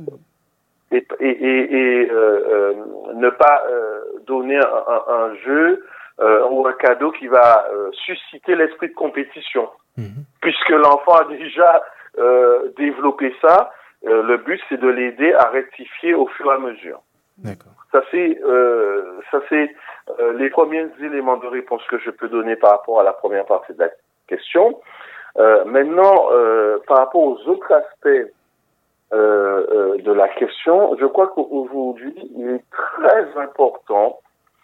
Et, et, et, et euh, euh, ne pas euh, donner un, un, un jeu euh, ou un cadeau qui va euh, susciter l'esprit de compétition. Mmh. Puisque l'enfant a déjà euh, développé ça, euh, le but c'est de l'aider à rectifier au fur et à mesure. D'accord. Ça c'est, euh, ça c'est euh, les premiers éléments de réponse que je peux donner par rapport à la première partie de la question. Euh, maintenant, euh, par rapport aux autres aspects Euh, euh, de la question, je crois qu'aujourd'hui, il est très important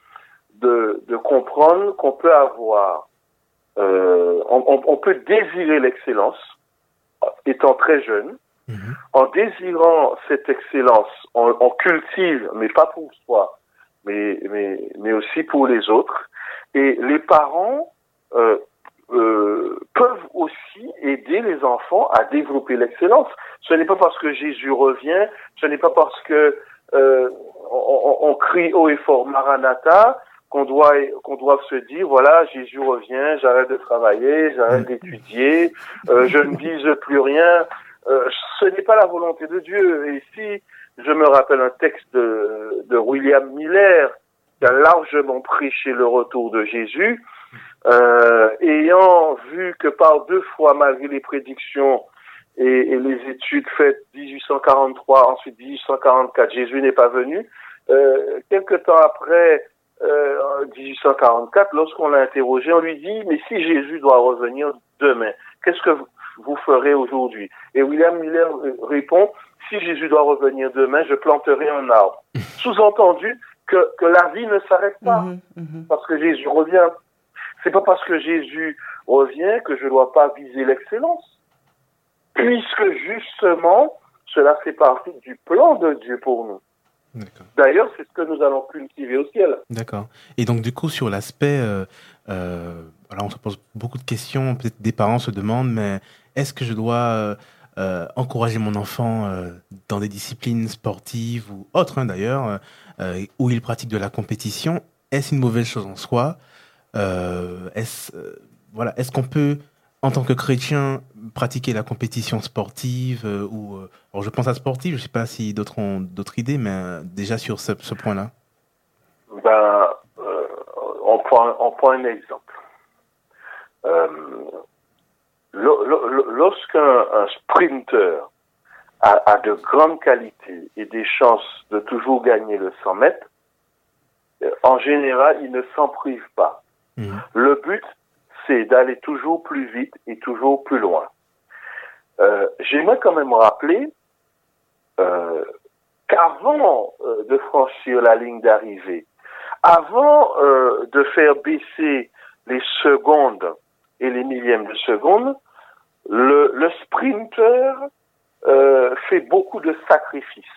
de, de comprendre qu'on peut avoir, euh, on, on, on peut désirer l'excellence étant très jeune. Mmh. En désirant cette excellence, on, on cultive, mais pas pour soi, mais, mais, mais aussi pour les autres. Et les parents euh, Euh, peuvent aussi aider les enfants à développer l'excellence. Ce n'est pas parce que Jésus revient, ce n'est pas parce que euh, on, on crie haut et fort Maranatha qu'on doit qu'on doit se dire voilà Jésus revient, j'arrête de travailler, j'arrête d'étudier, euh, je ne vise plus rien. Euh, ce n'est pas la volonté de Dieu. Et ici, je me rappelle un texte de, de William Miller qui a largement prêché le retour de Jésus. Euh, ayant vu que par deux fois, malgré les prédictions et, et les études faites dix-huit cent quarante-trois, ensuite dix-huit cent quarante-quatre, Jésus n'est pas venu. Euh, quelque temps après euh, dix-huit cent quarante-quatre, lorsqu'on l'a interrogé, on lui dit « Mais si Jésus doit revenir demain, qu'est-ce que vous ferez aujourd'hui ?» Et William Miller répond « Si Jésus doit revenir demain, je planterai un arbre. » Sous-entendu que, que la vie ne s'arrête pas mmh, mmh. parce que Jésus revient. C'est pas parce que Jésus revient que je dois pas viser l'excellence. Puisque justement, cela fait partie du plan de Dieu pour nous. D'accord. D'ailleurs, c'est ce que nous allons cultiver au ciel. D'accord. Et donc, du coup, sur l'aspect, euh, euh, alors on se pose beaucoup de questions, peut-être des parents se demandent, mais est-ce que je dois euh, euh, encourager mon enfant euh, dans des disciplines sportives ou autres, hein, d'ailleurs, euh, où il pratique de la compétition? Est-ce une mauvaise chose en soi? Euh, est-ce, euh, voilà, est-ce qu'on peut, en tant que chrétien, pratiquer la compétition sportive euh, ou, euh, alors je pense à sportive, je ne sais pas si d'autres ont d'autres idées, mais euh, déjà sur ce, ce point-là. Ben, euh, on prend, on prend un exemple. Euh, lo, lo, lorsqu'un un sprinter a, a de grandes qualités et des chances de toujours gagner le cent mètres, en général, il ne s'en prive pas. Mmh. Le but, c'est d'aller toujours plus vite et toujours plus loin. Euh, j'aimerais quand même rappeler euh, qu'avant euh, de franchir la ligne d'arrivée, avant euh, de faire baisser les secondes et les millièmes de seconde, le, le sprinter euh, fait beaucoup de sacrifices.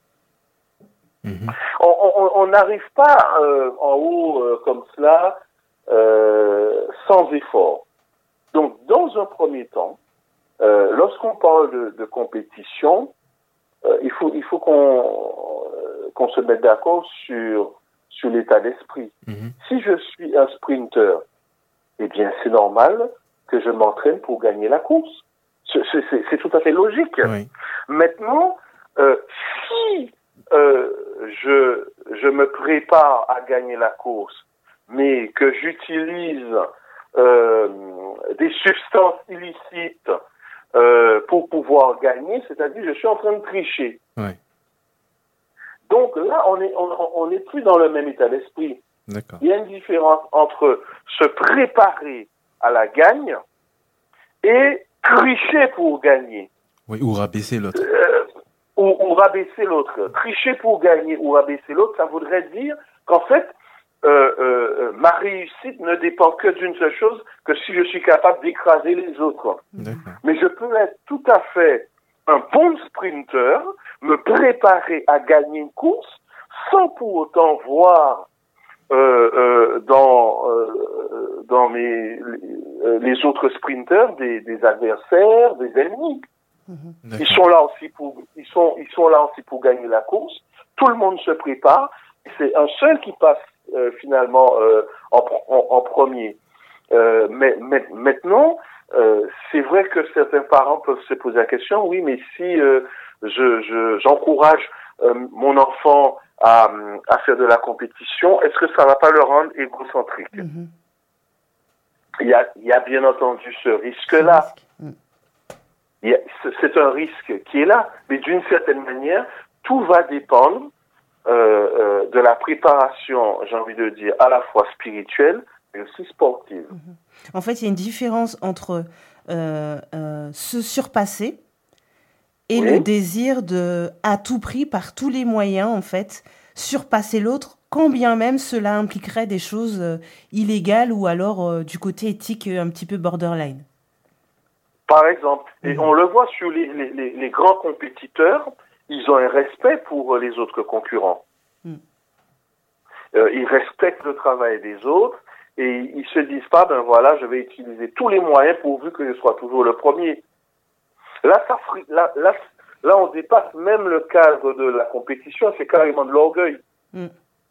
Mmh. On n'arrive pas euh, en haut euh, comme cela euh, sans effort. Donc, dans un premier temps, euh, lorsqu'on parle de, de compétition, euh, il faut il faut qu'on euh, qu'on se mette d'accord sur sur l'état d'esprit. Mmh. Si je suis un sprinter, eh bien, c'est normal que je m'entraîne pour gagner la course. C'est, c'est, c'est tout à fait logique. Oui. Maintenant, euh, si euh, je je me prépare à gagner la course, mais que j'utilise euh, des substances illicites euh, pour pouvoir gagner, c'est-à-dire je suis en train de tricher. Oui. Donc là, on est on, on est plus dans le même état d'esprit. D'accord. Il y a une différence entre se préparer à la gagne et tricher pour gagner. Oui, ou rabaisser l'autre. Euh, ou, ou rabaisser l'autre. Tricher pour gagner ou rabaisser l'autre, ça voudrait dire qu'en fait, euh, euh, ma réussite ne dépend que d'une seule chose, que si je suis capable d'écraser les autres. D'accord. Mais je peux être tout à fait un bon sprinter, me préparer à gagner une course, sans pour autant voir euh, euh, dans euh, dans mes les, les autres sprinters des, des adversaires, des ennemis. Mmh. Ils sont là aussi pour ils sont ils sont là aussi pour gagner la course. Tout le monde se prépare. C'est un seul qui passe euh, finalement euh, en, en, en premier. Euh, mais, mais maintenant, euh, c'est vrai que certains parents peuvent se poser la question, oui, mais si euh, je, je, j'encourage euh, mon enfant à, à faire de la compétition, est-ce que ça va pas le rendre égocentrique? Mm-hmm. Il y a, il y a bien entendu ce risque-là. Risque. Mm. Il y a, c'est un risque qui est là, mais d'une certaine manière, tout va dépendre euh, euh, de la préparation, j'ai envie de dire, à la fois spirituelle, mais aussi sportive. Mm-hmm. En fait, il y a une différence entre euh, euh, se surpasser et oui. le désir de, à tout prix, par tous les moyens, en fait, surpasser l'autre, quand bien même cela impliquerait des choses euh, illégales ou alors euh, du côté éthique euh, un petit peu borderline. Par exemple, et mmh. on le voit sur les, les, les, les grands compétiteurs, ils ont un respect pour les autres concurrents. Mmh. Euh, ils respectent le travail des autres et ils se disent pas, ben voilà, je vais utiliser tous les moyens pourvu que je sois toujours le premier. Là, ça, là, là, là, on dépasse même le cadre de la compétition, c'est carrément de l'orgueil. Mmh.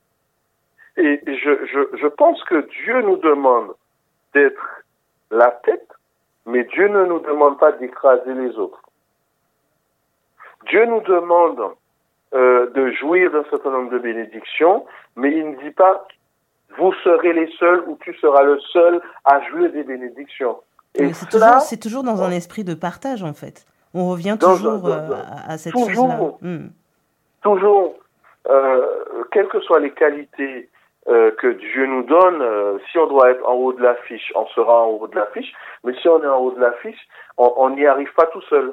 Et je, je, je pense que Dieu nous demande d'être la tête, mais Dieu ne nous demande pas d'écraser les autres. Dieu nous demande euh, de jouir d'un certain nombre de bénédictions, mais il ne dit pas « vous serez les seuls » ou « tu seras le seul à jouir des bénédictions ». Et c'est, cela, toujours, c'est toujours dans un esprit de partage, en fait. On revient toujours dans, dans, dans, à, à cette toujours, chose-là. Mmh. Toujours, euh, quelles que soient les qualités euh, que Dieu nous donne, euh, si on doit être en haut de l'affiche, on sera en haut de l'affiche, mais si on est en haut de l'affiche, on n'y arrive pas tout seul.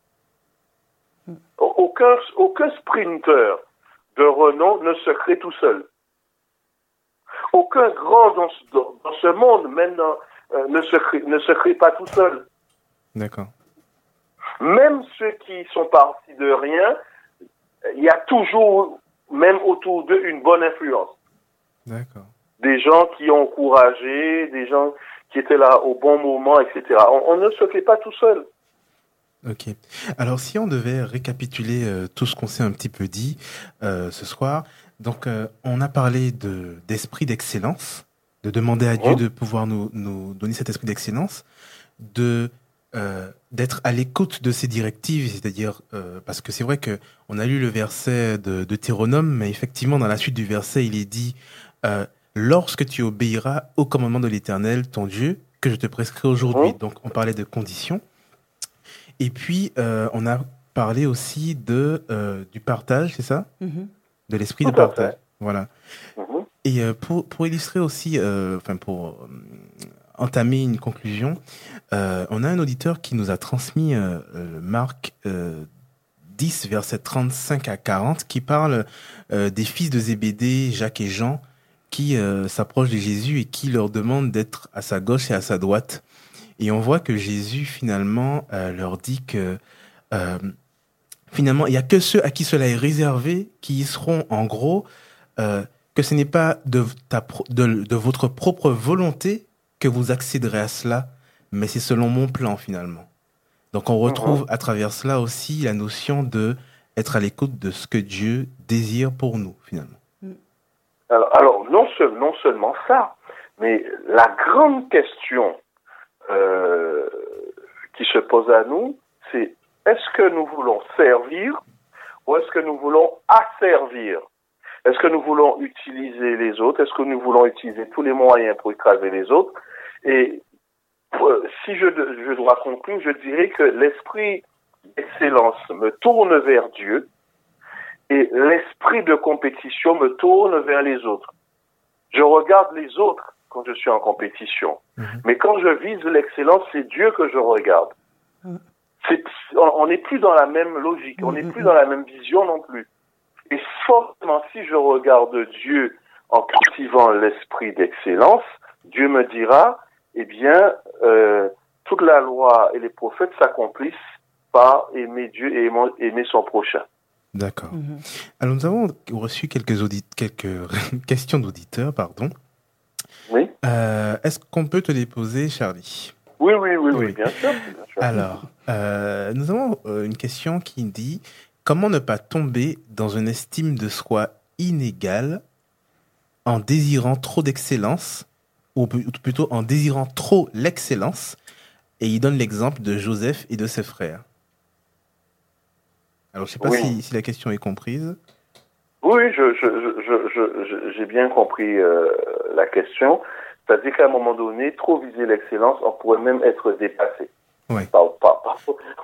Mmh. Aucun, aucun sprinter de renom ne se crée tout seul. Aucun grand dans, dans, dans ce monde, même dans Euh, ne se crée, ne se crée pas tout seul. D'accord. Même ceux qui sont partis de rien, il y a toujours, même autour d'eux, une bonne influence. D'accord. Des gens qui ont encouragé, des gens qui étaient là au bon moment, et cetera. On, on ne se fait pas tout seul. Ok. Alors, si on devait récapituler euh, tout ce qu'on s'est un petit peu dit euh, ce soir, donc euh, on a parlé de d'esprit d'excellence, de demander à Dieu de pouvoir nous, nous donner cet esprit d'excellence, de euh, d'être à l'écoute de ses directives, c'est-à-dire euh, parce que c'est vrai que on a lu le verset de Deutéronome, mais effectivement dans la suite du verset il est dit euh, lorsque tu obéiras au commandement de l'Éternel ton Dieu que je te prescris aujourd'hui. Donc on parlait de conditions, et puis euh, on a parlé aussi de euh, du partage, c'est ça, mm-hmm. de l'esprit Tout de partage. Voilà. Mm-hmm. Et euh, pour pour illustrer aussi, euh, enfin pour euh, entamer une conclusion, euh, on a un auditeur qui nous a transmis euh, Marc euh, dix verset trente-cinq à quarante qui parle euh, des fils de Zébédée, Jacques et Jean, qui euh, s'approchent de Jésus et qui leur demandent d'être à sa gauche et à sa droite. Et on voit que Jésus finalement euh, leur dit que euh, finalement il y a que ceux à qui cela est réservé qui y seront, en gros. Euh, que ce n'est pas de, ta, de, de votre propre volonté que vous accéderez à cela, mais c'est selon mon plan finalement. Donc on retrouve à travers cela aussi la notion de être à l'écoute de ce que Dieu désire pour nous finalement. Alors, alors non, seul, non seulement ça, mais la grande question euh, qui se pose à nous, c'est est-ce que nous voulons servir ou est-ce que nous voulons asservir? Est-ce que nous voulons utiliser les autres? Est-ce que nous voulons utiliser tous les moyens pour écraser les autres? Et euh, si je, je dois conclure, je dirais que l'esprit d'excellence me tourne vers Dieu et l'esprit de compétition me tourne vers les autres. Je regarde les autres quand je suis en compétition. Mmh. Mais quand je vise l'excellence, c'est Dieu que je regarde. Mmh. C'est, on n'est plus dans la même logique, on n'est plus dans la même vision non plus. Et forcément, si je regarde Dieu en cultivant l'esprit d'excellence, Dieu me dira, eh bien, euh, toute la loi et les prophètes s'accomplissent par aimer Dieu et aimer, aimer son prochain. D'accord. Mm-hmm. Alors, nous avons reçu quelques, audit- quelques questions d'auditeurs, pardon. Oui. Euh, est-ce qu'on peut te les poser, Charlie ? Oui, oui, oui, oui, oui, bien sûr. Bien sûr. Alors, euh, nous avons euh, une question qui dit... Comment ne pas tomber dans une estime de soi inégale en désirant trop d'excellence, ou plutôt en désirant trop l'excellence, et il donne l'exemple de Joseph et de ses frères. Alors, je ne sais pas oui. si, si la question est comprise. Oui, je, je, je, je, je, j'ai bien compris euh, la question. C'est-à-dire qu'à un moment donné, trop viser l'excellence, on pourrait même être dépassé. Oui. Par, par, par,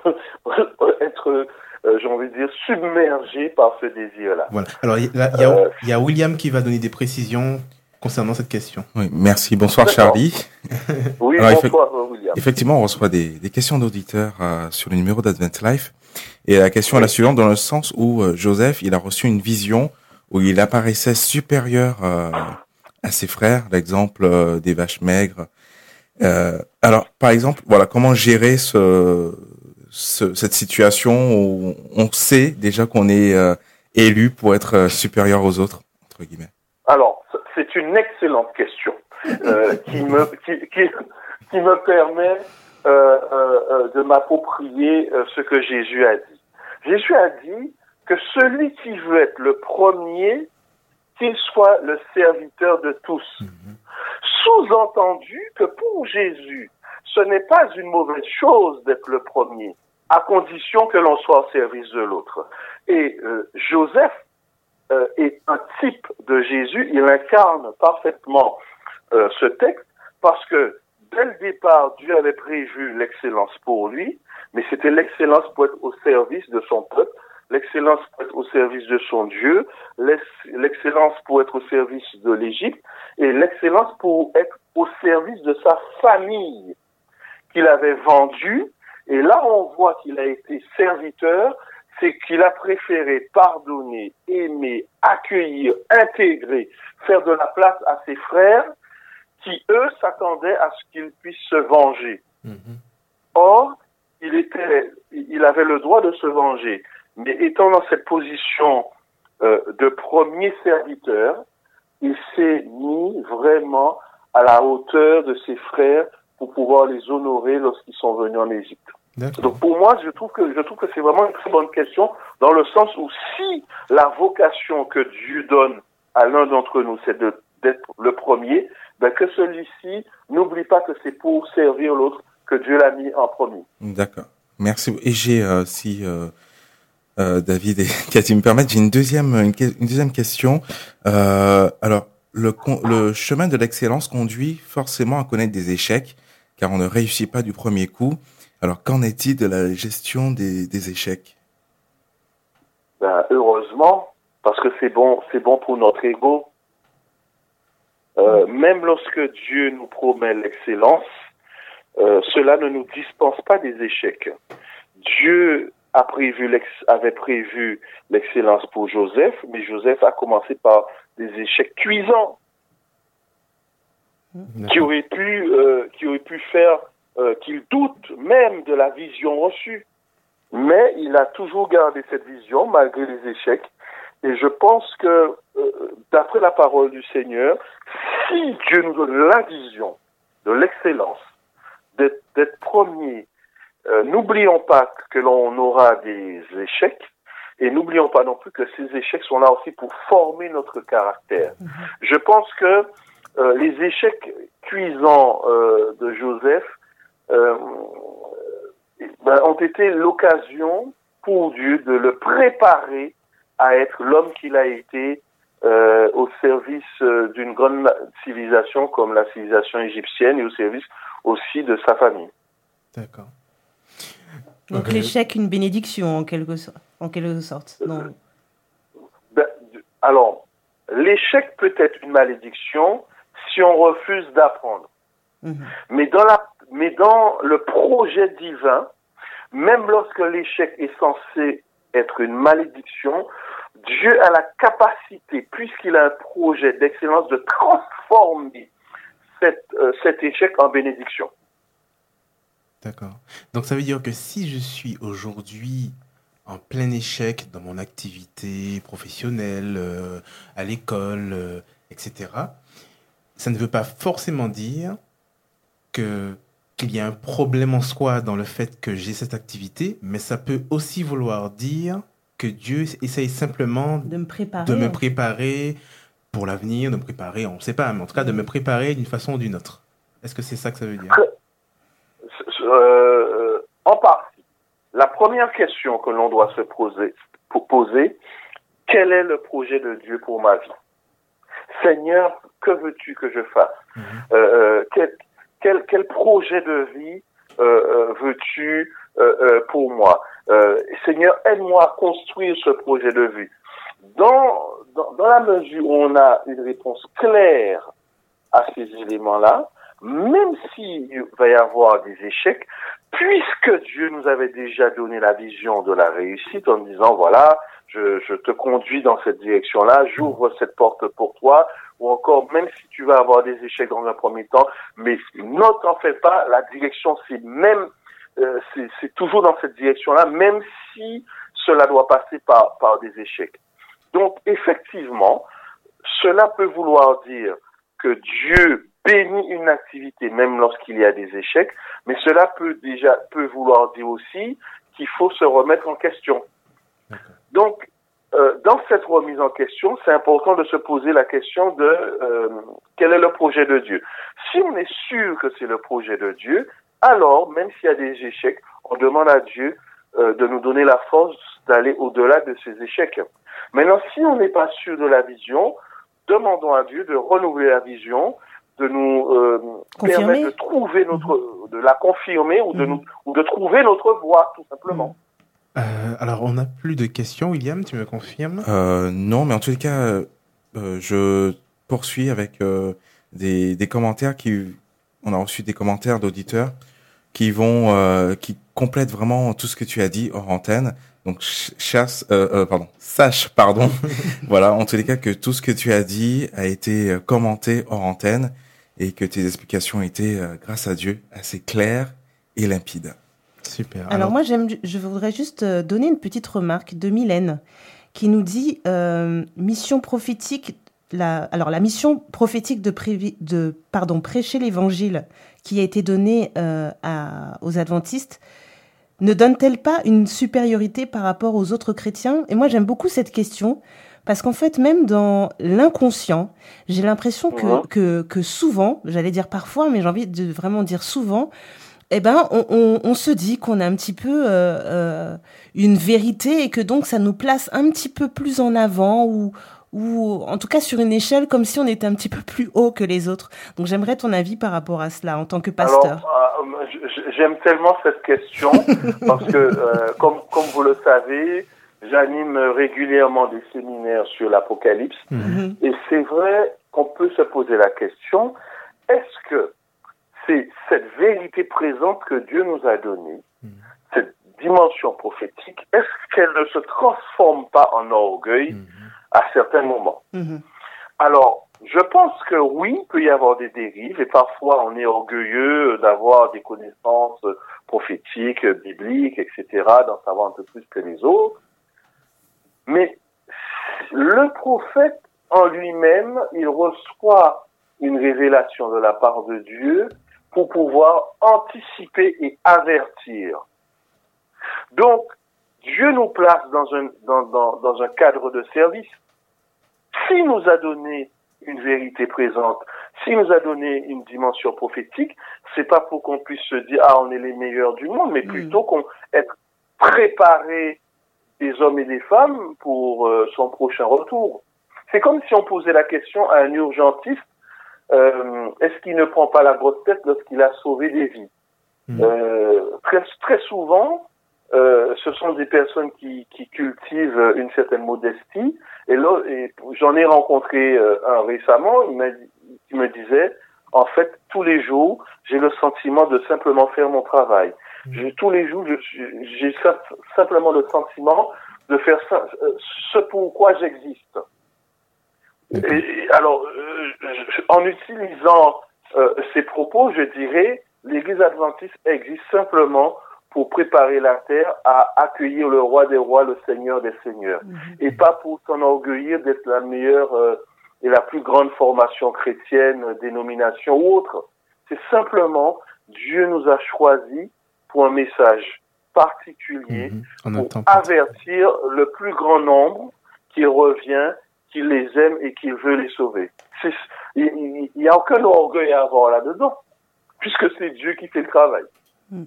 être, euh, j'ai envie de dire, submergé par ce désir-là. Voilà. Alors, il y, y, euh, y a William qui va donner des précisions concernant cette question. Oui, merci. Bonsoir, Charlie. Oui, Alors, bonsoir, effe- William. Effectivement, on reçoit des, des questions d'auditeurs euh, sur le numéro d'Advent Life. Et la question oui. est la suivante, dans le sens où euh, Joseph, il a reçu une vision où il apparaissait supérieur euh, à ses frères, l'exemple euh, des vaches maigres. Euh, alors, par exemple, voilà, comment gérer ce, ce, cette situation où on sait déjà qu'on est euh, élu pour être euh, supérieur aux autres, entre guillemets. Alors, c'est une excellente question euh, qui me qui, qui, qui me permet euh, euh, de m'approprier euh, ce que Jésus a dit. Jésus a dit que celui qui veut être le premier, qu'il soit le serviteur de tous. Mm-hmm. Sous-entendu que pour Jésus, ce n'est pas une mauvaise chose d'être le premier, à condition que l'on soit au service de l'autre. Et euh, Joseph euh, est un type de Jésus, il incarne parfaitement euh, ce texte, parce que dès le départ, Dieu avait prévu l'excellence pour lui, mais c'était l'excellence pour être au service de son peuple, l'excellence pour être au service de son Dieu, l'excellence pour être au service de l'Égypte, et l'excellence pour être au service de sa famille qu'il avait vendue. Et là, on voit qu'il a été serviteur, c'est qu'il a préféré pardonner, aimer, accueillir, intégrer, faire de la place à ses frères qui, eux, s'attendaient à ce qu'ils puissent se venger. Mm-hmm. Or, il était, il avait le droit de se venger. Mais étant dans cette position euh, de premier serviteur, il s'est mis vraiment à la hauteur de ses frères pour pouvoir les honorer lorsqu'ils sont venus en Égypte. D'accord. Donc pour moi, je trouve que je trouve que c'est vraiment une très bonne question, dans le sens où si la vocation que Dieu donne à l'un d'entre nous, c'est de, d'être le premier, ben que celui-ci n'oublie pas que c'est pour servir l'autre que Dieu l'a mis en premier. D'accord. Merci. Et j'ai euh, si euh, euh, David et Cathy me permettent, j'ai une deuxième une, une deuxième question. Euh, alors le le chemin de l'excellence conduit forcément à connaître des échecs, car on ne réussit pas du premier coup. Alors qu'en est-il de la gestion des, des échecs? Ben, heureusement, parce que c'est bon, c'est bon pour notre ego. Euh, même lorsque Dieu nous promet l'excellence, euh, cela ne nous dispense pas des échecs. Dieu a prévu l'ex, avait prévu l'excellence pour Joseph, mais Joseph a commencé par des échecs cuisants D'accord. qui auraient pu, euh, qui auraient pu faire euh, qu'il doute même de la vision reçue. Mais il a toujours gardé cette vision malgré les échecs. Et je pense que, euh, d'après la parole du Seigneur, si Dieu nous donne la vision de l'excellence, d'être, d'être premier, euh, n'oublions pas que l'on aura des échecs, et n'oublions pas non plus que ces échecs sont là aussi pour former notre caractère. Mmh. Je pense que euh, les échecs cuisants euh, de Joseph euh, ben, ont été l'occasion pour Dieu de le préparer à être l'homme qu'il a été euh, au service euh, d'une grande civilisation comme la civilisation égyptienne et au service aussi de sa famille. D'accord. Donc okay. L'échec, une bénédiction en quelque sorte. En quelque sorte. Non. Ben, alors, l'échec peut être une malédiction si on refuse d'apprendre. Mmh. Mais dans la, mais dans le projet divin, même lorsque l'échec est censé être une malédiction, Dieu a la capacité, puisqu'il a un projet d'excellence, de transformer cette, euh, cet échec en bénédiction. D'accord. Donc ça veut dire que si je suis aujourd'hui en plein échec dans mon activité professionnelle, euh, à l'école, euh, et cetera, ça ne veut pas forcément dire que qu'il y a un problème en soi dans le fait que j'ai cette activité, mais ça peut aussi vouloir dire que Dieu essaye simplement de me préparer, de me préparer pour l'avenir, de me préparer, on ne sait pas, mais en tout cas de me préparer d'une façon ou d'une autre. Est-ce que c'est ça que ça veut dire? euh, En partie. La première question que l'on doit se poser, pour poser, quel est le projet de Dieu pour ma vie? Seigneur, que veux-tu que je fasse? Mmh. euh, quel, quel, quel projet de vie euh, euh, veux-tu euh, euh, pour moi? euh, Seigneur, aide-moi à construire ce projet de vie. Dans, dans, dans la mesure où on a une réponse claire à ces éléments-là, même s'il va y avoir des échecs, puisque Dieu nous avait déjà donné la vision de la réussite en disant, voilà, je, je te conduis dans cette direction-là, j'ouvre cette porte pour toi, ou encore, même si tu vas avoir des échecs dans un premier temps, mais ne t'en fais pas, la direction, c'est même, euh, c'est, c'est toujours dans cette direction-là, même si cela doit passer par, par des échecs. Donc, effectivement, cela peut vouloir dire que Dieu bénit une activité même lorsqu'il y a des échecs, mais cela peut déjà peut vouloir dire aussi qu'il faut se remettre en question. Donc, euh, dans cette remise en question, c'est important de se poser la question de euh, quel est le projet de Dieu. Si on est sûr que c'est le projet de Dieu, alors, même s'il y a des échecs, on demande à Dieu euh, de nous donner la force d'aller au-delà de ces échecs. Maintenant, si on n'est pas sûr de la vision, demandons à Dieu de renouveler la vision, de nous euh, permettre de trouver notre, de la confirmer ou de mmh. nous, ou de trouver notre voie, tout simplement. Euh, alors, on n'a plus de questions, William, tu me confirmes? euh, Non, mais en tous les cas, euh, je poursuis avec euh, des, des commentaires qui, on a reçu des commentaires d'auditeurs qui vont, euh, qui complètent vraiment tout ce que tu as dit hors antenne. Donc, chasse, euh, euh, pardon, sache, pardon, voilà, en tous les cas, que tout ce que tu as dit a été commenté hors antenne et que tes explications étaient, euh, grâce à Dieu, assez claires et limpides. Super. Alors, Alors moi, j'aime, je voudrais juste donner une petite remarque de Mylène qui nous dit euh, mission prophétique. La, alors la mission prophétique de, prévi, de pardon prêcher l'évangile qui a été donnée euh, à, aux adventistes ne donne-t-elle pas une supériorité par rapport aux autres chrétiens? Et moi, j'aime beaucoup cette question parce qu'en fait, même dans l'inconscient, j'ai l'impression que, mmh. que, que souvent, j'allais dire parfois, mais j'ai envie de vraiment dire souvent, eh ben, on, on, on se dit qu'on a un petit peu euh, euh, une vérité et que donc ça nous place un petit peu plus en avant ou, ou en tout cas sur une échelle comme si on était un petit peu plus haut que les autres. Donc j'aimerais ton avis par rapport à cela en tant que pasteur. Alors, euh, j'aime tellement cette question parce que, euh, comme, comme vous le savez, j'anime régulièrement des séminaires sur l'Apocalypse mmh. et c'est vrai qu'on peut se poser la question, est-ce que c'est cette vérité présente que Dieu nous a donnée, mmh. cette dimension prophétique, est-ce qu'elle ne se transforme pas en orgueil mmh. à certains moments? mmh. Alors, je pense que oui, il peut y avoir des dérives et parfois on est orgueilleux d'avoir des connaissances prophétiques, bibliques, et cetera, d'en savoir un peu plus que les autres. Mais le prophète en lui-même, il reçoit une révélation de la part de Dieu pour pouvoir anticiper et avertir. Donc, Dieu nous place dans un, dans, dans, dans un cadre de service. S'il nous a donné une vérité présente, s'il nous a donné une dimension prophétique, c'est pas pour qu'on puisse se dire, ah, on est les meilleurs du monde, mais plutôt mmh. qu'on être préparé des hommes et des femmes pour euh, son prochain retour. C'est comme si on posait la question à un urgentiste, euh, est-ce qu'il ne prend pas la grosse tête lorsqu'il a sauvé des vies? mmh. euh, très, très souvent, euh, ce sont des personnes qui, qui cultivent une certaine modestie. Et là, et j'en ai rencontré euh, un récemment, il m'a, il me disait, en fait, tous les jours, j'ai le sentiment de simplement faire mon travail. Mmh. Je, tous les jours, je, j'ai simplement le sentiment de faire ça, ce pourquoi j'existe. Et, alors, euh, je, en utilisant euh, ces propos, je dirais, l'Église adventiste existe simplement pour préparer la terre à accueillir le roi des rois, le seigneur des seigneurs. Mmh. Et pas pour s'enorgueillir d'être la meilleure euh, et la plus grande formation chrétienne, dénomination ou autre. C'est simplement, Dieu nous a choisis pour un message particulier, mmh. pour avertir le plus grand nombre qui revient, qu'il les aime et qu'il veut les sauver. C'est, il n'y a aucun orgueil à avoir là-dedans, puisque c'est Dieu qui fait le travail. Mm.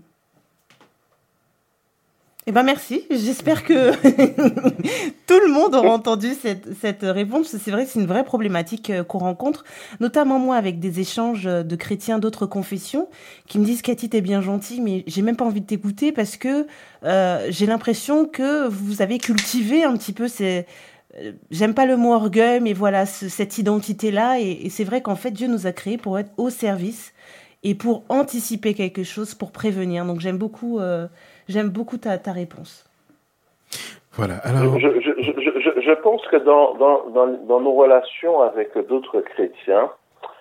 Eh ben merci. J'espère que tout le monde aura entendu cette, cette réponse. C'est vrai que c'est une vraie problématique qu'on rencontre, notamment moi avec des échanges de chrétiens d'autres confessions qui me disent Cathy, t'es bien gentille, mais j'ai même pas envie de t'écouter parce que euh, j'ai l'impression que vous avez cultivé un petit peu ces... J'aime pas le mot orgueil, mais voilà, ce, cette identité-là. Et, et c'est vrai qu'en fait, Dieu nous a créés pour être au service et pour anticiper quelque chose, pour prévenir. Donc j'aime beaucoup... Euh, J'aime beaucoup ta, ta réponse. Voilà. Alors, je, je, je, je, je pense que dans, dans, dans, dans nos relations avec d'autres chrétiens,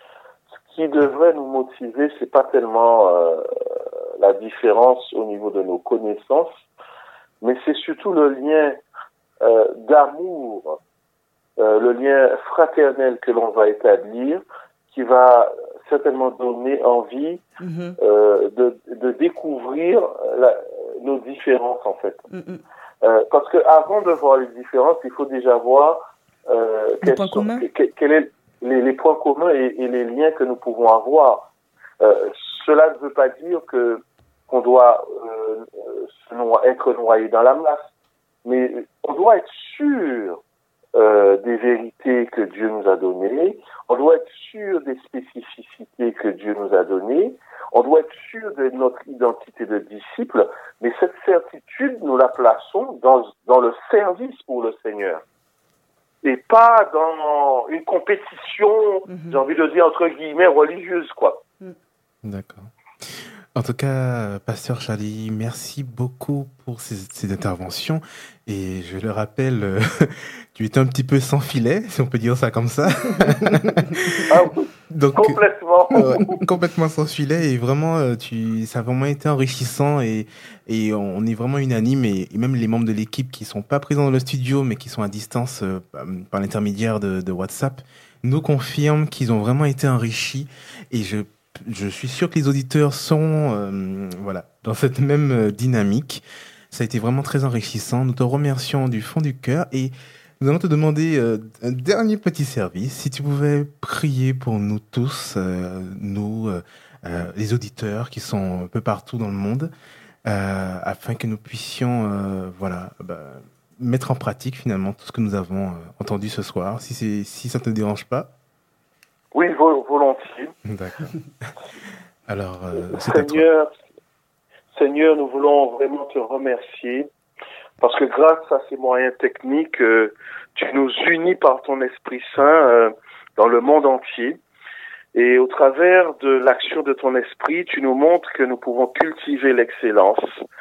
ce qui devrait nous motiver, c'est pas tellement euh, la différence au niveau de nos connaissances, mais c'est surtout le lien euh, d'amour, euh, le lien fraternel que l'on va établir, qui va certainement donner envie mm-hmm. euh, de, de découvrir la, nos différences en fait. Mm-hmm. Euh, parce que avant de voir les différences, il faut déjà voir euh, les points sont, communs. Que, quels sont les, les points communs et, et les liens que nous pouvons avoir. Euh, cela ne veut pas dire que qu'on doit euh, être noyé dans la masse, mais on doit être sûr euh, des vérités que Dieu nous a données. On doit être sûr des spécificités que Dieu nous a données. On doit être sûr de notre identité de disciple. Mais cette certitude, nous la plaçons dans, dans le service pour le Seigneur. Et pas dans une compétition, mm-hmm. j'ai envie de dire, entre guillemets, religieuse, quoi. D'accord. En tout cas, Pasteur Charlie, merci beaucoup pour ces, ces interventions. Et je le rappelle, euh, tu étais un petit peu sans filet, si on peut dire ça comme ça. Ah oui, donc, complètement. Euh, complètement sans filet. Et vraiment, euh, tu, ça a vraiment été enrichissant. Et, et on est vraiment unanime. Et, et même les membres de l'équipe qui sont pas présents dans le studio, mais qui sont à distance euh, par l'intermédiaire de, de WhatsApp, nous confirment qu'ils ont vraiment été enrichis. Et je Je suis sûr que les auditeurs sont euh, voilà, dans cette même dynamique. Ça a été vraiment très enrichissant. Nous te remercions du fond du cœur et nous allons te demander euh, un dernier petit service. Si tu pouvais prier pour nous tous, euh, nous, euh, euh, les auditeurs qui sont un peu partout dans le monde, euh, afin que nous puissions euh, voilà, bah, mettre en pratique finalement tout ce que nous avons euh, entendu ce soir. Si, c'est, si ça ne te dérange pas. Oui, volontiers. D'accord. Alors, euh, c'est Seigneur, Seigneur, nous voulons vraiment te remercier parce que grâce à ces moyens techniques, euh, tu nous unis par ton Esprit Saint euh, dans le monde entier. Et au travers de l'action de ton Esprit, tu nous montres que nous pouvons cultiver l'excellence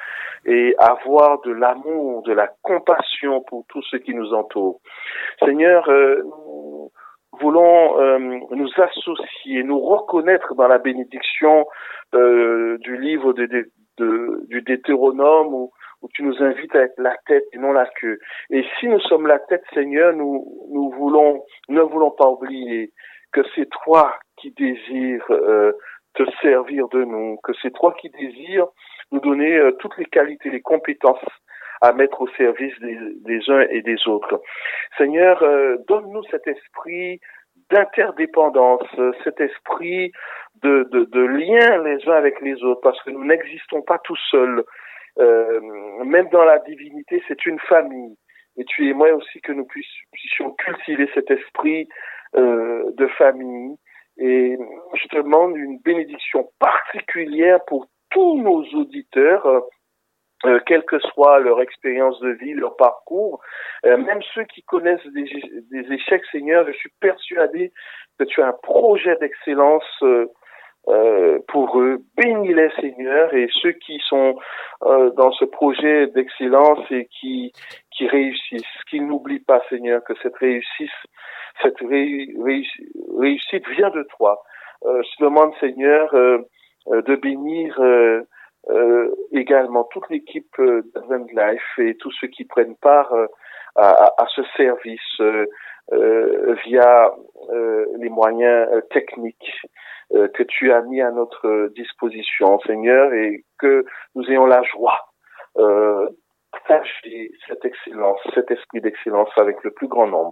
et avoir de l'amour, de la compassion pour tous ceux qui nous entourent. Seigneur, euh, nous voulons euh, nous associer, nous reconnaître dans la bénédiction euh, du livre de, de, de, du Deutéronome où, où tu nous invites à être la tête et non la queue. Et si nous sommes la tête, Seigneur, nous, nous voulons, ne voulons pas oublier que c'est toi qui désires euh, te servir de nous, que c'est toi qui désires nous donner euh, toutes les qualités, les compétences à mettre au service des, des uns et des autres. Seigneur, euh, donne-nous cet esprit d'interdépendance, cet esprit de, de, de lien les uns avec les autres, parce que nous n'existons pas tout seuls. Euh, même dans la divinité, c'est une famille. Et tu aimerais aussi que nous puissions cultiver cet esprit euh, de famille. Et je te demande une bénédiction particulière pour tous nos auditeurs, euh, Euh, quelle que soit leur expérience de vie, leur parcours, euh, même ceux qui connaissent des, des échecs, Seigneur, je suis persuadé que tu as un projet d'excellence euh, euh, pour eux. Bénis-les, Seigneur, et ceux qui sont euh, dans ce projet d'excellence et qui qui réussissent, qu'ils n'oublient pas, Seigneur, que cette réussite, cette ré, réussite, réussite vient de toi. Euh, je te demande, Seigneur, euh, euh, de bénir euh, Euh, également toute l'équipe euh, d'Advent Life et tous ceux qui prennent part euh, à, à ce service euh, euh, via euh, les moyens euh, techniques euh, que tu as mis à notre disposition, Seigneur, et que nous ayons la joie euh, de partager cette excellence, cet esprit d'excellence avec le plus grand nombre.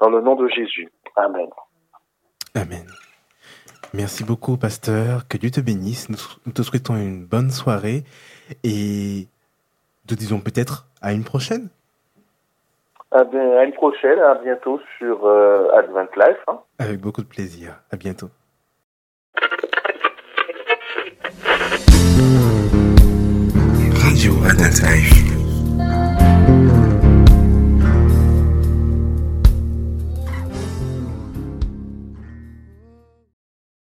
Dans le nom de Jésus. Amen. Amen. Merci beaucoup, pasteur. Que Dieu te bénisse. Nous, nous te souhaitons une bonne soirée et nous disons peut-être à une prochaine. À, bien, à une prochaine, à bientôt sur euh, Advent Life. Hein. Avec beaucoup de plaisir. À bientôt. Radio Advent Life.